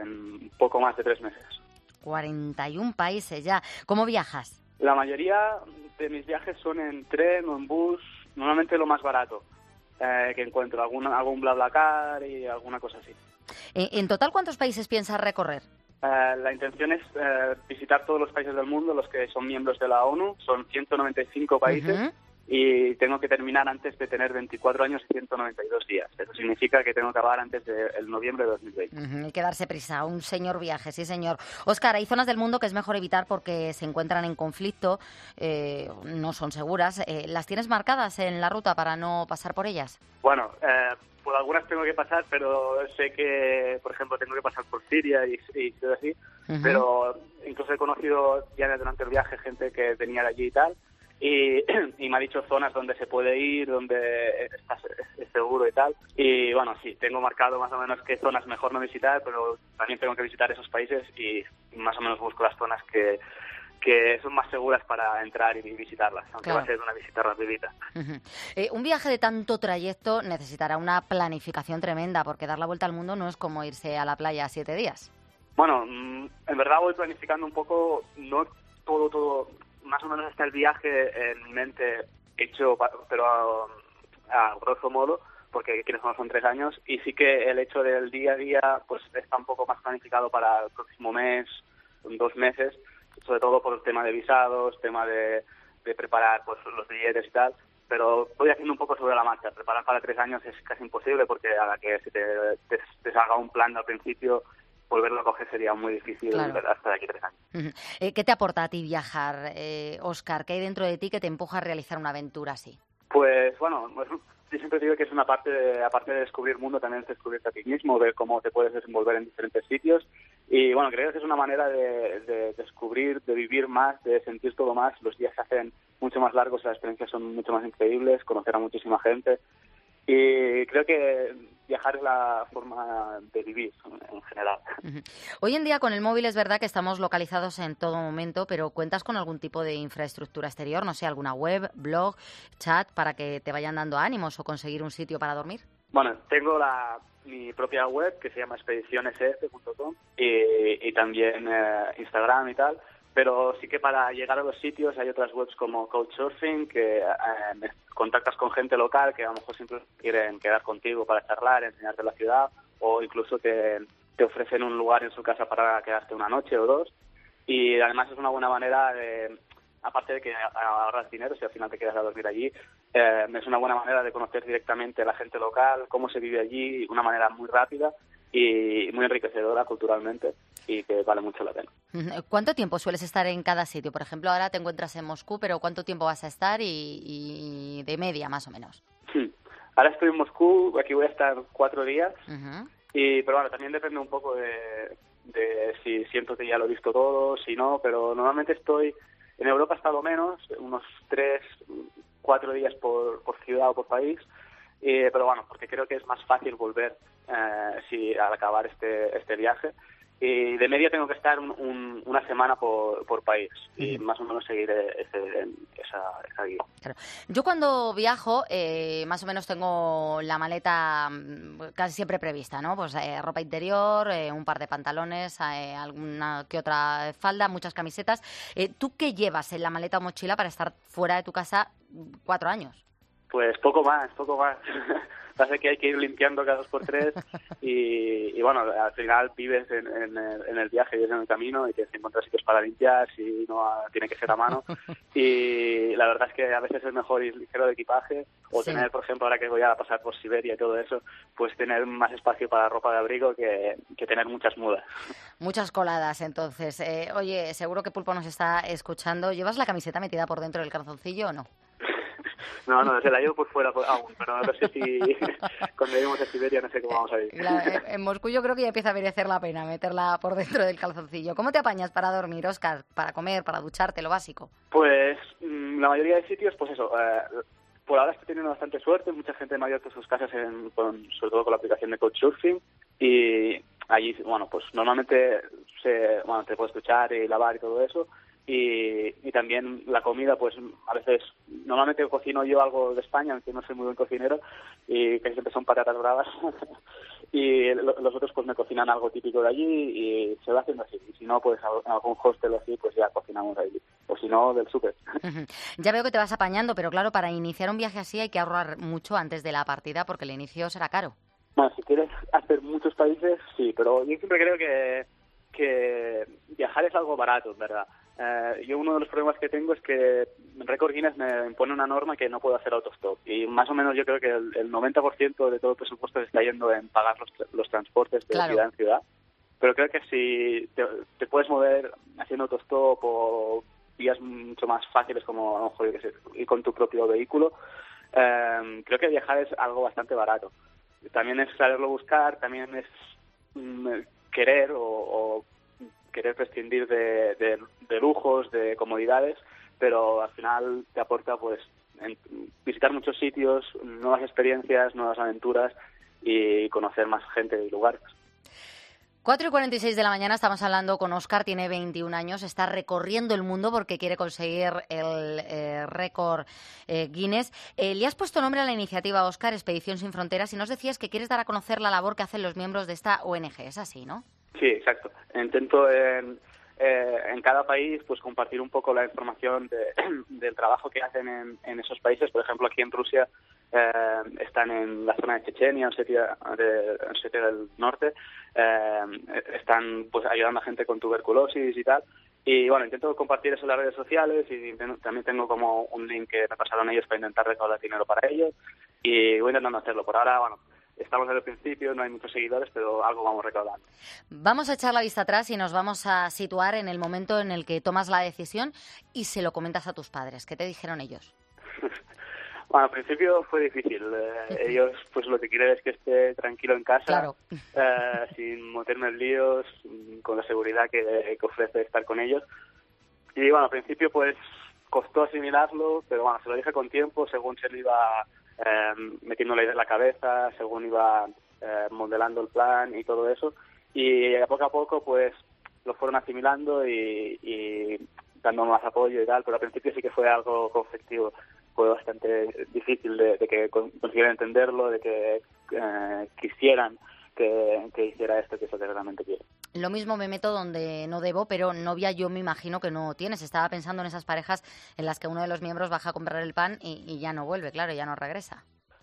en poco más de tres meses. cuarenta y uno países ya. ¿Cómo viajas? La mayoría de mis viajes son en tren o en bus, normalmente lo más barato eh, que encuentro, algún, algún BlaBlaCar y alguna cosa así. ¿En total cuántos países piensas recorrer? Uh, la intención es uh, visitar todos los países del mundo, los que son miembros de la ONU, son ciento noventa y cinco países. Uh-huh. Y tengo que terminar antes de tener veinticuatro años y ciento noventa y dos días. Eso significa que tengo que acabar antes del noviembre de dos mil veinte. Uh-huh. Hay que darse prisa, un señor viaje, sí señor. Óscar, hay zonas del mundo que es mejor evitar porque se encuentran en conflicto, eh, no son seguras. Eh, ¿Las tienes marcadas en la ruta para no pasar por ellas? Bueno, eh, por algunas tengo que pasar, pero sé que, por ejemplo, tengo que pasar por Siria y, y todo así. Uh-huh. Pero incluso he conocido ya durante el viaje gente que venía de allí y tal. Y, y me ha dicho zonas donde se puede ir, donde está, es seguro y tal. Y bueno, sí, tengo marcado más o menos qué zonas mejor no visitar, pero también tengo que visitar esos países y más o menos busco las zonas que, que son más seguras para entrar y visitarlas, aunque claro. va a ser una visita rapidita. Uh-huh. Eh, un viaje de tanto trayecto necesitará una planificación tremenda, porque dar la vuelta al mundo no es como irse a la playa siete días. Bueno, en verdad voy planificando un poco, no todo, todo... Más o menos está el viaje en mi mente hecho, pero a, a grosso modo, porque quienes no son tres años, y sí que el hecho del día a día pues está un poco más planificado para el próximo mes, dos meses, sobre todo por el tema de visados, tema de, de preparar pues los billetes y tal, pero voy haciendo un poco sobre la marcha. Preparar para tres años es casi imposible porque a la que se te, te, te salga un plan al principio, volverlo a coger sería muy difícil, claro. Hasta de aquí tres años. Uh-huh. Eh, ¿Qué te aporta a ti viajar, eh, Óscar? ¿Qué hay dentro de ti que te empuja a realizar una aventura así? Pues bueno, yo siempre digo que es una parte, de, aparte de descubrir el mundo, también es descubrirte a ti mismo, ver cómo te puedes desenvolver en diferentes sitios. Y bueno, creo que es una manera de, de descubrir, de vivir más, de sentir todo más. Los días se hacen mucho más largos, las experiencias son mucho más increíbles, conocer a muchísima gente. Y creo que viajar es la forma de vivir en general. Uh-huh. Hoy en día con el móvil es verdad que estamos localizados en todo momento, pero ¿cuentas con algún tipo de infraestructura exterior? No sé, alguna web, blog, chat, para que te vayan dando ánimos o conseguir un sitio para dormir. Bueno, tengo la, mi propia web que se llama expedición s f punto com y, y también eh, Instagram y tal. Pero sí que para llegar a los sitios hay otras webs como Couchsurfing, que eh, contactas con gente local que a lo mejor siempre quieren quedar contigo para charlar, enseñarte la ciudad, o incluso te, te ofrecen un lugar en su casa para quedarte una noche o dos. Y además es una buena manera de, aparte de que ahorras dinero si al final te quedas a dormir allí, eh, es una buena manera de conocer directamente a la gente local, cómo se vive allí, una manera muy rápida y muy enriquecedora culturalmente, y que vale mucho la pena. ¿Cuánto tiempo sueles estar en cada sitio? Por ejemplo, ahora te encuentras en Moscú, pero ¿cuánto tiempo vas a estar y, y de media, más o menos? Sí. Ahora estoy en Moscú, aquí voy a estar cuatro días, uh-huh. y pero bueno, también depende un poco de, de si siento que ya lo he visto todo, si no, pero normalmente estoy, en Europa he estado menos, unos tres, cuatro días por, por ciudad o por país, eh, pero bueno, porque creo que es más fácil volver eh, si al acabar este, este viaje. Y de media tengo que estar un, un, una semana por, por país y más o menos seguir ese, esa, esa guía. Claro. Yo cuando viajo, eh, más o menos tengo la maleta casi siempre prevista, ¿no? Pues eh, ropa interior, eh, un par de pantalones, eh, alguna que otra falda, muchas camisetas. Eh, ¿Tú qué llevas en la maleta o mochila para estar fuera de tu casa cuatro años? Pues poco más, poco más. Pasa que hay que ir limpiando cada dos por tres y, y bueno, al final vives en, en, el, en el viaje, vives en el camino y tienes que encontrar sitios para limpiar, si no tiene que ser a mano. Y la verdad es que a veces es mejor ir ligero de equipaje o sí. Tener, por ejemplo, ahora que voy a pasar por Siberia y todo eso, pues tener más espacio para ropa de abrigo que, que tener muchas mudas. Muchas coladas, entonces. Eh, oye, seguro que Pulpo nos está escuchando. ¿Llevas la camiseta metida por dentro del calzoncillo o no? No, no, se la llevo por fuera por, aún, pero no sé si cuando lleguemos a Siberia no sé cómo vamos a ir. Claro, en Moscú yo creo que ya empieza a merecer la pena meterla por dentro del calzoncillo. ¿Cómo te apañas para dormir, Óscar? Para comer, para ducharte, lo básico. Pues la mayoría de sitios, pues eso, eh, por ahora estoy teniendo bastante suerte. Mucha gente me ha abierto sus casas, en, con, sobre todo con la aplicación de Couchsurfing, y allí, bueno, pues normalmente se, bueno, te puedes duchar y lavar y todo eso. Y, y también la comida, pues a veces normalmente cocino yo algo de España, aunque no soy muy buen cocinero, y que siempre son patatas bravas. Y los otros pues me cocinan algo típico de allí y se va haciendo así. Y si no, pues en algún hostel o así, pues ya cocinamos ahí. O si no, del súper. Ya veo que te vas apañando, pero claro, para iniciar un viaje así hay que ahorrar mucho antes de la partida porque el inicio será caro. Bueno, si quieres hacer muchos países, sí, pero yo siempre creo que, que viajar es algo barato, en verdad. Eh, yo uno de los problemas que tengo es que Record Guinness me impone una norma que no puedo hacer autostop y más o menos yo creo que el, el noventa por ciento de todo el presupuesto se está yendo en pagar los, los transportes de Claro. ciudad en ciudad, pero creo que si te, te puedes mover haciendo autostop o vías mucho más fáciles como a lo mejor yo qué sé, ir con tu propio vehículo, eh, creo que viajar es algo bastante barato. También es saberlo buscar, también es mm, querer o, o querer prescindir de, de, de lujos, de comodidades, pero al final te aporta pues en, visitar muchos sitios, nuevas experiencias, nuevas aventuras y conocer más gente y lugares. cuatro y cuarenta y seis de la mañana estamos hablando con Óscar, tiene veintiún años, está recorriendo el mundo porque quiere conseguir el eh, récord eh, Guinness. Eh, le has puesto nombre a la iniciativa, Óscar, Expedición Sin Fronteras, y nos decías que quieres dar a conocer la labor que hacen los miembros de esta O N G, ¿es así, no? Sí, exacto. Intento en, eh, en cada país pues compartir un poco la información de, del trabajo que hacen en, en esos países. Por ejemplo, aquí en Rusia eh, están en la zona de Chechenia, Osetia, de, Osetia del Norte, eh, están pues ayudando a gente con tuberculosis y tal. Y bueno, intento compartir eso en las redes sociales y también tengo como un link que me pasaron ellos para intentar recaudar dinero para ellos y voy intentando hacerlo. Por ahora, bueno, estamos en el principio, no hay muchos seguidores, pero algo vamos recaudando. Vamos a echar la vista atrás y nos vamos a situar en el momento en el que tomas la decisión y se lo comentas a tus padres. ¿Qué te dijeron ellos? Bueno, al principio fue difícil. Eh, ellos, pues lo que quieren es que esté tranquilo en casa, Claro. eh, sin meterme en líos, con la seguridad que, que ofrece estar con ellos. Y bueno, al principio pues costó asimilarlo, pero bueno, se lo dije con tiempo, según se lo iba eh, metiendo la idea en la cabeza, según iba eh, modelando el plan y todo eso. Y a poco a poco pues lo fueron asimilando y, y dándome más apoyo y tal, pero al principio sí que fue algo conflictivo. Fue bastante difícil de, de que consiguieran entenderlo, de que eh, quisieran que, que hiciera esto, que es lo que realmente quiero. Lo mismo me meto donde no debo, pero novia yo me imagino que no tienes. Estaba pensando en esas parejas en las que uno de los miembros baja a comprar el pan y, y ya no vuelve, claro, ya no regresa.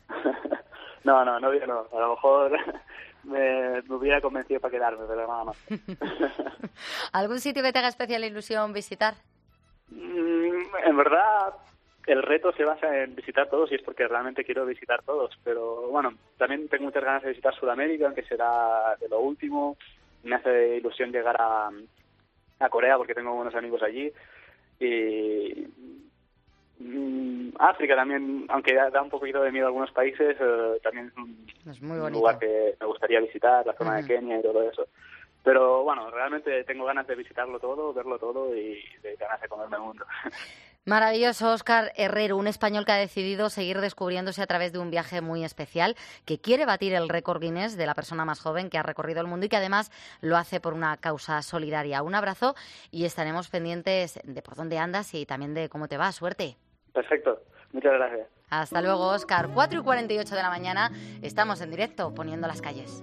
No, no, novia no. A lo mejor me, me hubiera convencido para quedarme, pero nada más. ¿Algún sitio que te haga especial ilusión visitar? Mm, en verdad, el reto se basa en visitar todos y es porque realmente quiero visitar todos. Pero bueno, también tengo muchas ganas de visitar Sudamérica, aunque será de lo último. Me hace ilusión llegar a, a Corea porque tengo buenos amigos allí. Y mm, África también, aunque da, da un poquito de miedo a algunos países, eh, también es un, es muy un lugar que me gustaría visitar, la zona uh-huh. de Kenia y todo eso. Pero bueno, realmente tengo ganas de visitarlo todo, verlo todo y de ganas de comerme el mundo. Maravilloso, Óscar Herrero, un español que ha decidido seguir descubriéndose a través de un viaje muy especial, que quiere batir el récord Guinness de la persona más joven que ha recorrido el mundo y que además lo hace por una causa solidaria. Un abrazo y estaremos pendientes de por dónde andas y también de cómo te va. Suerte. Perfecto, muchas gracias. Hasta luego, Óscar. cuatro y cuarenta y ocho de la mañana, estamos en directo poniendo las calles.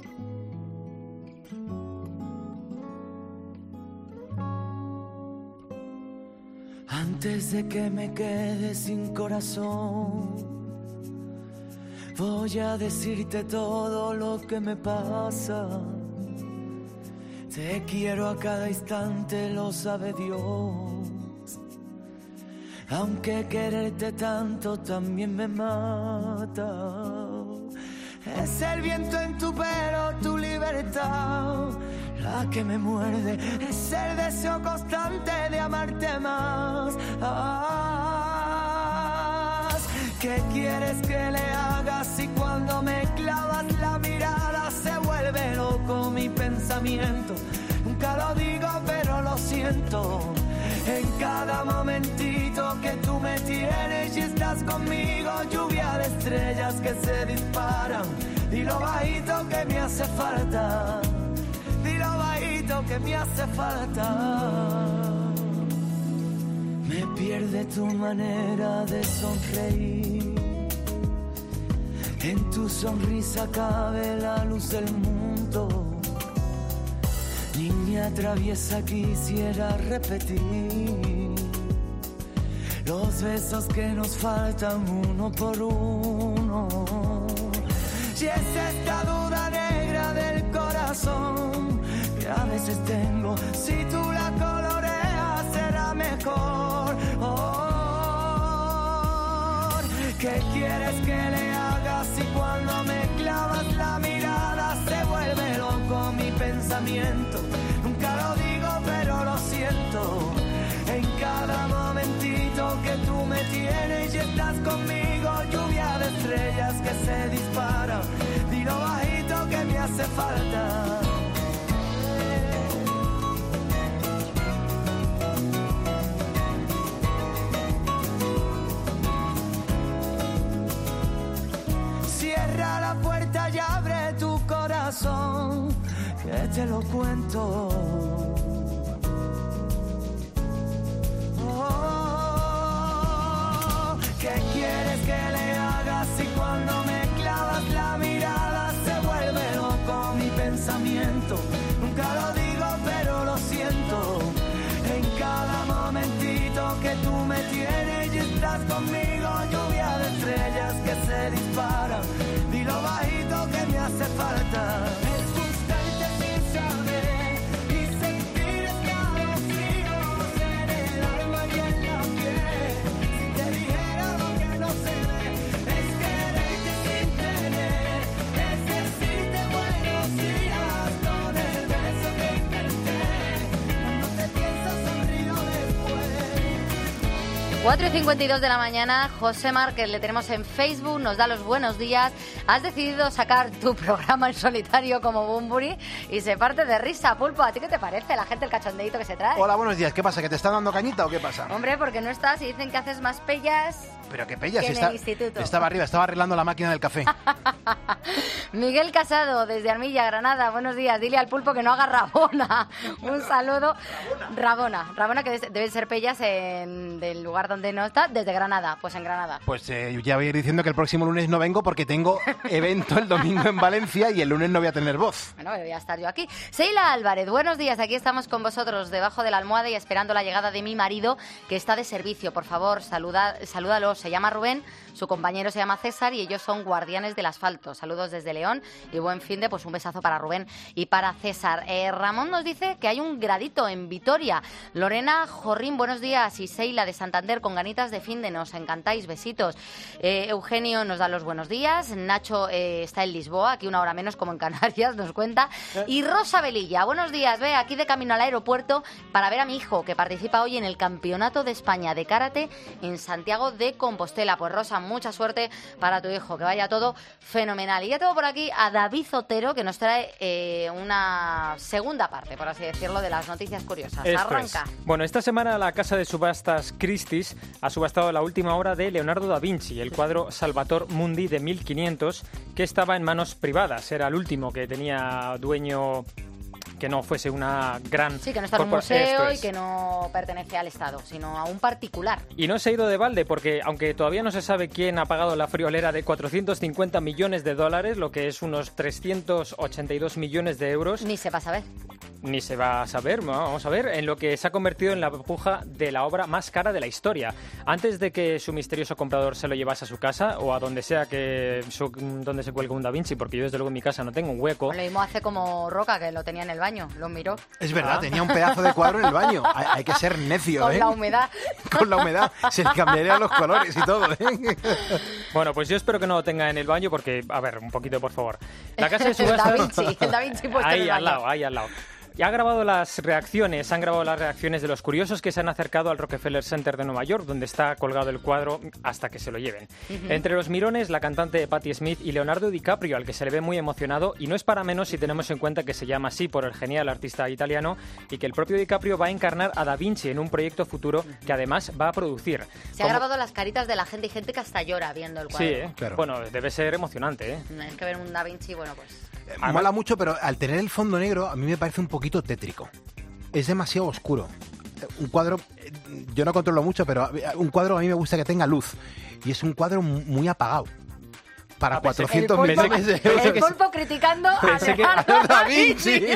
Antes de que me quede sin corazón, voy a decirte todo lo que me pasa. Te quiero a cada instante, lo sabe Dios. Aunque quererte tanto también me mata. Es el viento en tu pelo, tu libertad, la que me muerde. Es el deseo constante de amarte más. Ah, ¿qué quieres que le hagas si cuando me clavas la mirada se vuelve loco mi pensamiento? Nunca lo digo pero lo siento. En cada momentito que tú me tienes y estás conmigo, lluvia de estrellas que se disparan. Dilo bajito que me hace falta, dilo bajito que me hace falta. Me pierde tu manera de sonreír. En tu sonrisa cabe la luz del mundo. Niña traviesa, quisiera repetir los besos que nos faltan uno por uno. Si es esta duda negra del corazón que a veces tengo, si tú la coloreas será mejor. Oh, ¿qué quieres que le haga si cuando me clavas la mirada se vuelve loco mi pensamiento? Nunca lo digo pero lo siento. En cada momentito que tú me tienes y estás conmigo, lluvia de estrellas que se disparan. Dilo bajito que me hace falta. Cierra la puerta y abre tu corazón, que te lo cuento. Oh, ¿qué quieres que le haga si cuando me clavas la mirada se vuelve loco mi pensamiento? Nunca lo digo pero lo siento. En cada momentito que tú me tienes y estás conmigo, lluvia de estrellas que se disparan. Dilo bajito que me hace falta. Es gustarte sin saber y sentir escalofríos en el alma y en la piel. Si te dijera lo que no se ve, es quererte sin tener, es decirte buenos días con el beso que inventé. Cuando te pienso sonrío después. cuatro y cincuenta y dos de la mañana, José Márquez, le tenemos en Facebook, nos da los buenos días. Has decidido sacar tu programa en solitario como Bunbury y se parte de risa. Pulpo, ¿a ti qué te parece la gente, el cachondeíto que se trae? Hola, buenos días. ¿Qué pasa? ¿Que te están dando cañita o qué pasa? Hombre, porque no estás y dicen que haces más pellas. Pero qué pellas, que en está, el instituto. Estaba arriba, estaba arreglando la máquina del café. Miguel Casado, desde Armilla, Granada. Buenos días. Dile al Pulpo que no haga Rabona. Un saludo. Rabona. Rabona, que deben ser pellas en del lugar donde no está, desde Granada. Pues en Granada. Pues eh, ya voy a ir diciendo que el próximo lunes no vengo porque tengo evento el domingo en Valencia y el lunes no voy a tener voz. Bueno, voy a estar yo aquí. Seila Álvarez, buenos días. Aquí estamos con vosotros debajo de la almohada y esperando la llegada de mi marido, que está de servicio. Por favor, saluda, salúdalo. Se llama Rubén, su compañero se llama César y ellos son guardianes del asfalto. Saludos desde León y buen fin de, pues un besazo para Rubén y para César. Eh, Ramón nos dice que hay un gradito en Vitoria. Lorena Jorrín, buenos días. Y Seila de Santander, con ganitas de fin de, nos encantáis, besitos. Eh, Eugenio nos da los buenos días. Nacho eh, está en Lisboa, aquí una hora menos como en Canarias, nos cuenta. Y Rosa Velilla, buenos días. Ve, aquí de camino al aeropuerto para ver a mi hijo, que participa hoy en el Campeonato de España de Karate en Santiago de Compostela. Pues Rosa, mucha suerte para tu hijo, que vaya todo fenomenal. Y ya tengo por aquí a David Otero, que nos trae eh, una segunda parte, por así decirlo, de las noticias curiosas. Esto Arranca. Es. Bueno, esta semana la casa de subastas Christie's ha subastado la última obra de Leonardo da Vinci, el cuadro Salvator Mundi de mil quinientos, que estaba en manos privadas. Era el último que tenía dueño que no fuese una gran... Sí, que no está en un museo y que no pertenece al Estado, sino a un particular. Y no se ha ido de balde porque, aunque todavía no se sabe quién ha pagado la friolera de cuatrocientos cincuenta millones de dólares, lo que es unos trescientos ochenta y dos millones de euros... Ni se va a saber. Ni se va a saber, vamos a ver, en lo que se ha convertido en la puja de la obra más cara de la historia. Antes de que su misterioso comprador se lo llevase a su casa o a donde sea que su, donde se cuelgue un Da Vinci, porque yo desde luego en mi casa no tengo un hueco. Lo mismo hace como Roca, que lo tenía en el baño, lo miró. Es verdad, Ah. tenía un pedazo de cuadro en el baño. Hay, hay que ser necio, Con ¿eh? la humedad. Con la humedad. Se le cambiarían los colores y todo, ¿eh? Bueno, pues yo espero que no lo tenga en el baño porque, a ver, un poquito, por favor. La casa de El subastas... Da Vinci, el Da Vinci puesto en Ahí el al baño. lado, ahí al lado. Y ha grabado las reacciones, han grabado las reacciones de los curiosos que se han acercado al Rockefeller Center de Nueva York, donde está colgado el cuadro hasta que se lo lleven. Ujú. Entre los mirones, la cantante Patti Smith y Leonardo DiCaprio, al que se le ve muy emocionado, y no es para menos si tenemos en cuenta que se llama así por el genial artista italiano y que el propio DiCaprio va a encarnar a Da Vinci en un proyecto futuro que además va a producir. Se ha Como- grabado las caritas de la gente y gente que hasta llora viendo el cuadro. Sí, ¿eh? Bueno, debe ser emocionante, ¿eh? Hay que ver un Da Vinci, bueno, pues... Mola mucho, pero al tener el fondo negro, a mí me parece un poquito tétrico. Es demasiado oscuro. un cuadro, yo no controlo mucho, pero un cuadro a mí me gusta que tenga luz. Y es un cuadro muy apagado. Para Ah, cuatrocientos el pulpo, millones de euros. El pulpo criticando a Pensé que- Leonardo Da da Vinci. Vinci.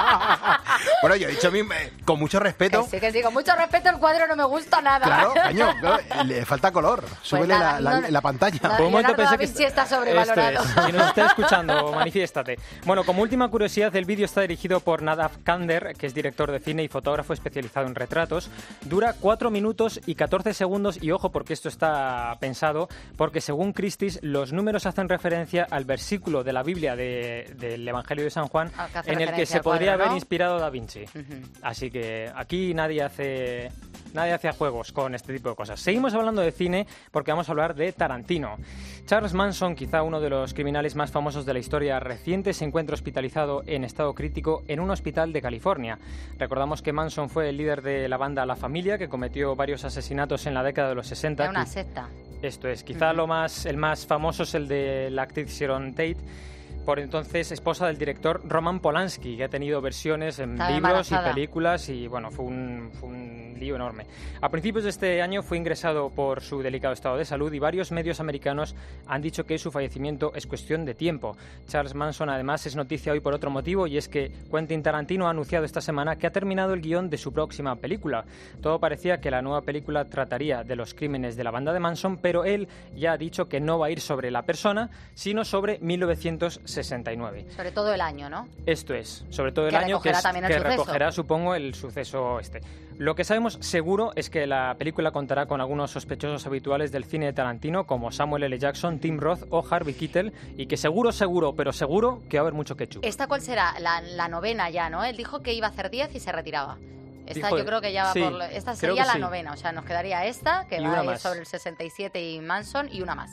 Bueno, yo he dicho a mí, eh, con mucho respeto. Que sí, que sí, con mucho respeto el cuadro no me gusta nada. Claro, caño, claro, le falta color. Súbele nada, la, la- no- la pantalla. no, Por un momento Leonardo da pensé que Vinci está sobrevalorado. Esto es. Si nos está escuchando, manifiéstate. Bueno, como última curiosidad, el vídeo está dirigido por Nadav Kander, que es director de cine y fotógrafo especializado en retratos. Dura cuatro minutos y catorce segundos y ojo porque esto está pensado, porque según Christie's los números hacen referencia al versículo de la Biblia de- del Evangelio de San Juan Ah, que hace en el que referencia se al cuadro, podría haber ¿no? inspirado Da Vinci. Ujú. Así que aquí nadie hace nadie hace juegos con este tipo de cosas. Seguimos hablando de cine porque vamos a hablar de Tarantino. Charles Manson, quizá uno de los criminales más famosos de la historia reciente, se encuentra hospitalizado en estado crítico en un hospital de California. Recordamos que Manson fue el líder de la banda La Familia, que cometió varios asesinatos en la década de los sesenta. Era una secta. Esto es, quizá lo más, el más famoso es el de la actriz Sharon Tate, por entonces esposa del director Roman Polanski, que ha tenido versiones en Estaba libros y embarazada. películas y bueno, fue un, fue un lío enorme. A principios de este año fue ingresado por su delicado estado de salud y varios medios americanos han dicho que su fallecimiento es cuestión de tiempo. Charles Manson además es noticia hoy por otro motivo y es que Quentin Tarantino ha anunciado esta semana que ha terminado el guión de su próxima película. Todo parecía que la nueva película trataría de los crímenes de la banda de Manson, pero él ya ha dicho que no va a ir sobre la persona, sino sobre mil novecientos sesenta y nueve. Sobre todo el año, ¿no? Esto es, sobre todo el Que año que, recogerá es- también el que suceso. recogerá, supongo, el suceso este. Lo que sabemos seguro es que la película contará con algunos sospechosos habituales del cine de Tarantino, como Samuel L. Jackson, Tim Roth o Harvey Keitel, y que seguro, seguro, pero seguro que va a haber mucho ketchup. ¿Esta cuál será? La, la novena ya, ¿no? Él dijo que iba a hacer diez y se retiraba. Esta Dijo- yo creo que ya va sí, por... lo- Esta creo sería que la sí. novena, o sea, nos quedaría esta, que Y va una a ir más. sobre el sesenta y siete y Manson, y una más.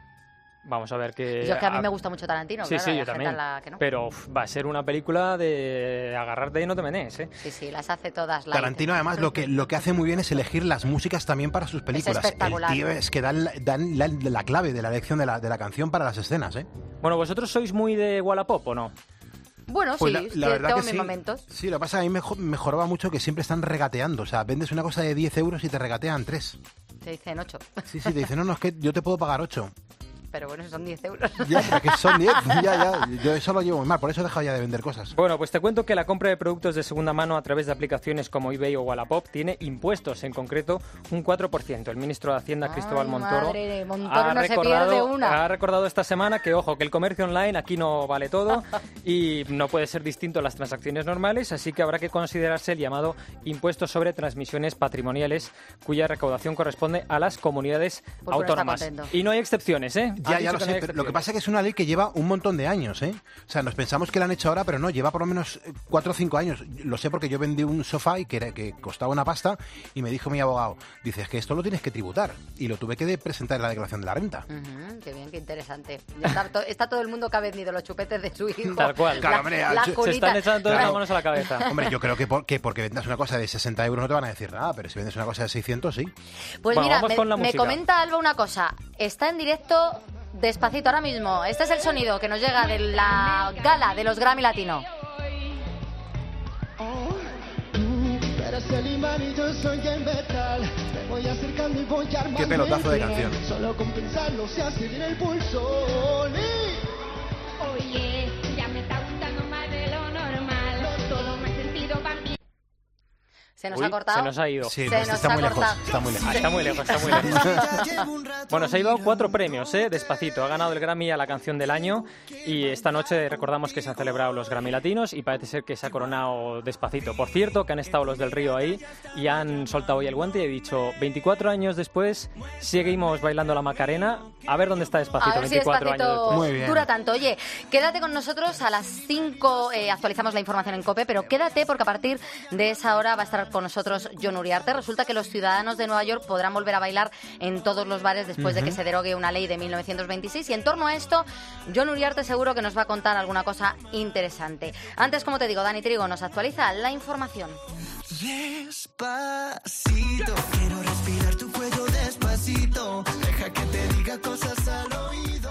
Vamos a ver qué... Yo es que a mí a- me gusta mucho Tarantino, Sí, claro, sí, hay yo gente también. a la que no. Pero uf, va a ser una película de agarrarte y no te menees, ¿eh? Sí, sí, las hace todas. light. Tarantino además lo que, lo que hace muy bien es elegir las músicas también para sus películas. espectacular. El tío es que dan, dan la, la clave de la elección de la, de la canción para las escenas, ¿eh? Bueno, ¿vosotros sois muy de Wallapop o no? Bueno, Pues sí, la- sí, la verdad tengo que mis sí. momentos. Sí, lo que pasa es que a mí me jo- mejoraba mucho que siempre están regateando. O sea, vendes una cosa de diez euros y te regatean tres. Te dicen ocho. Sí, sí, te dicen, no, no, es que yo te puedo pagar ocho. Pero bueno, son diez euros. Ya, pero que son diez, ya, ya. Yo eso lo llevo muy mal, por eso he dejado ya de vender cosas. Bueno, pues te cuento que la compra de productos de segunda mano a través de aplicaciones como eBay o Wallapop tiene impuestos, en concreto un cuatro por ciento. El ministro de Hacienda, Cristóbal Ay, Montoro, madre, Montoro ha, no se recordado, pierde una. ha recordado esta semana que, ojo, que el comercio online aquí no vale todo y no puede ser distinto a las transacciones normales, así que habrá que considerarse el llamado impuesto sobre transmisiones patrimoniales, cuya recaudación corresponde a las comunidades Pues bueno, autónomas. está contento. Y no hay excepciones, ¿eh? Ya, Han ya dicho lo que no hay sé, pero lo que excepciones. pasa es que es una ley que lleva un montón de años, ¿eh? O sea, nos pensamos que la han hecho ahora, pero no, lleva por lo menos eh, cuatro o cinco años. Lo sé porque yo vendí un sofá y que, era- que costaba una pasta y me dijo mi abogado, dice, es que esto lo tienes que tributar. Y lo tuve que de- presentar en la declaración de la renta. Ujú, qué bien, qué interesante. Ya Está, to- está todo el mundo que ha vendido los chupetes de su hijo. Tal cual. Claro, hombre, La- al- las se Se están culitas. echando todas Claro. las manos a la cabeza. Hombre, yo creo que, por- que porque vendas una cosa de sesenta euros no te van a decir nada, pero si vendes una cosa de seiscientos, sí. Pues Bueno, mira, vamos me, con la me música. comenta Alba una cosa. Está en directo Despacito ahora mismo. Este es el sonido que nos llega de la gala de los Grammy Latino. Eres el imán y yo soy el metal. Me voy acercando y voy armando. Qué pelotazo de el plan. canción. Solo con pensarlo se acelerar el pulso. Ni- Oye, ya me está gustando más de lo normal. Todo me he sentido vampiro. Se nos Uy, ha cortado. se nos ha ido. Sí, Se este nos está ha muy lejos, cortado. está muy lejos. Ah, está muy lejos, está muy lejos. Bueno, se ha llevado cuatro premios, ¿eh? Despacito. Ha ganado el Grammy a la canción del año y esta noche recordamos que se han celebrado los Grammy Latinos y parece ser que se ha coronado Despacito. Por cierto, que han estado los del Río ahí y han soltado hoy el guante y he dicho, veinticuatro años después, seguimos bailando la Macarena. A ver dónde está Despacito, A ver si veinticuatro años Despacito después. Muy bien. dura tanto. Oye, quédate con nosotros a las cinco, eh, actualizamos la información en COPE, pero quédate porque a partir de esa hora va a estar con nosotros Jon Uriarte. Resulta que los ciudadanos de Nueva York podrán volver a bailar en todos los bares después de que se derogue una ley de mil novecientos veintiséis y en torno a esto, Jon Uriarte seguro que nos va a contar alguna cosa interesante. Antes, como te digo, Dani Trigo nos actualiza la información. Despacito, quiero respirar tu cuello despacito. Deja que te diga cosas al oído.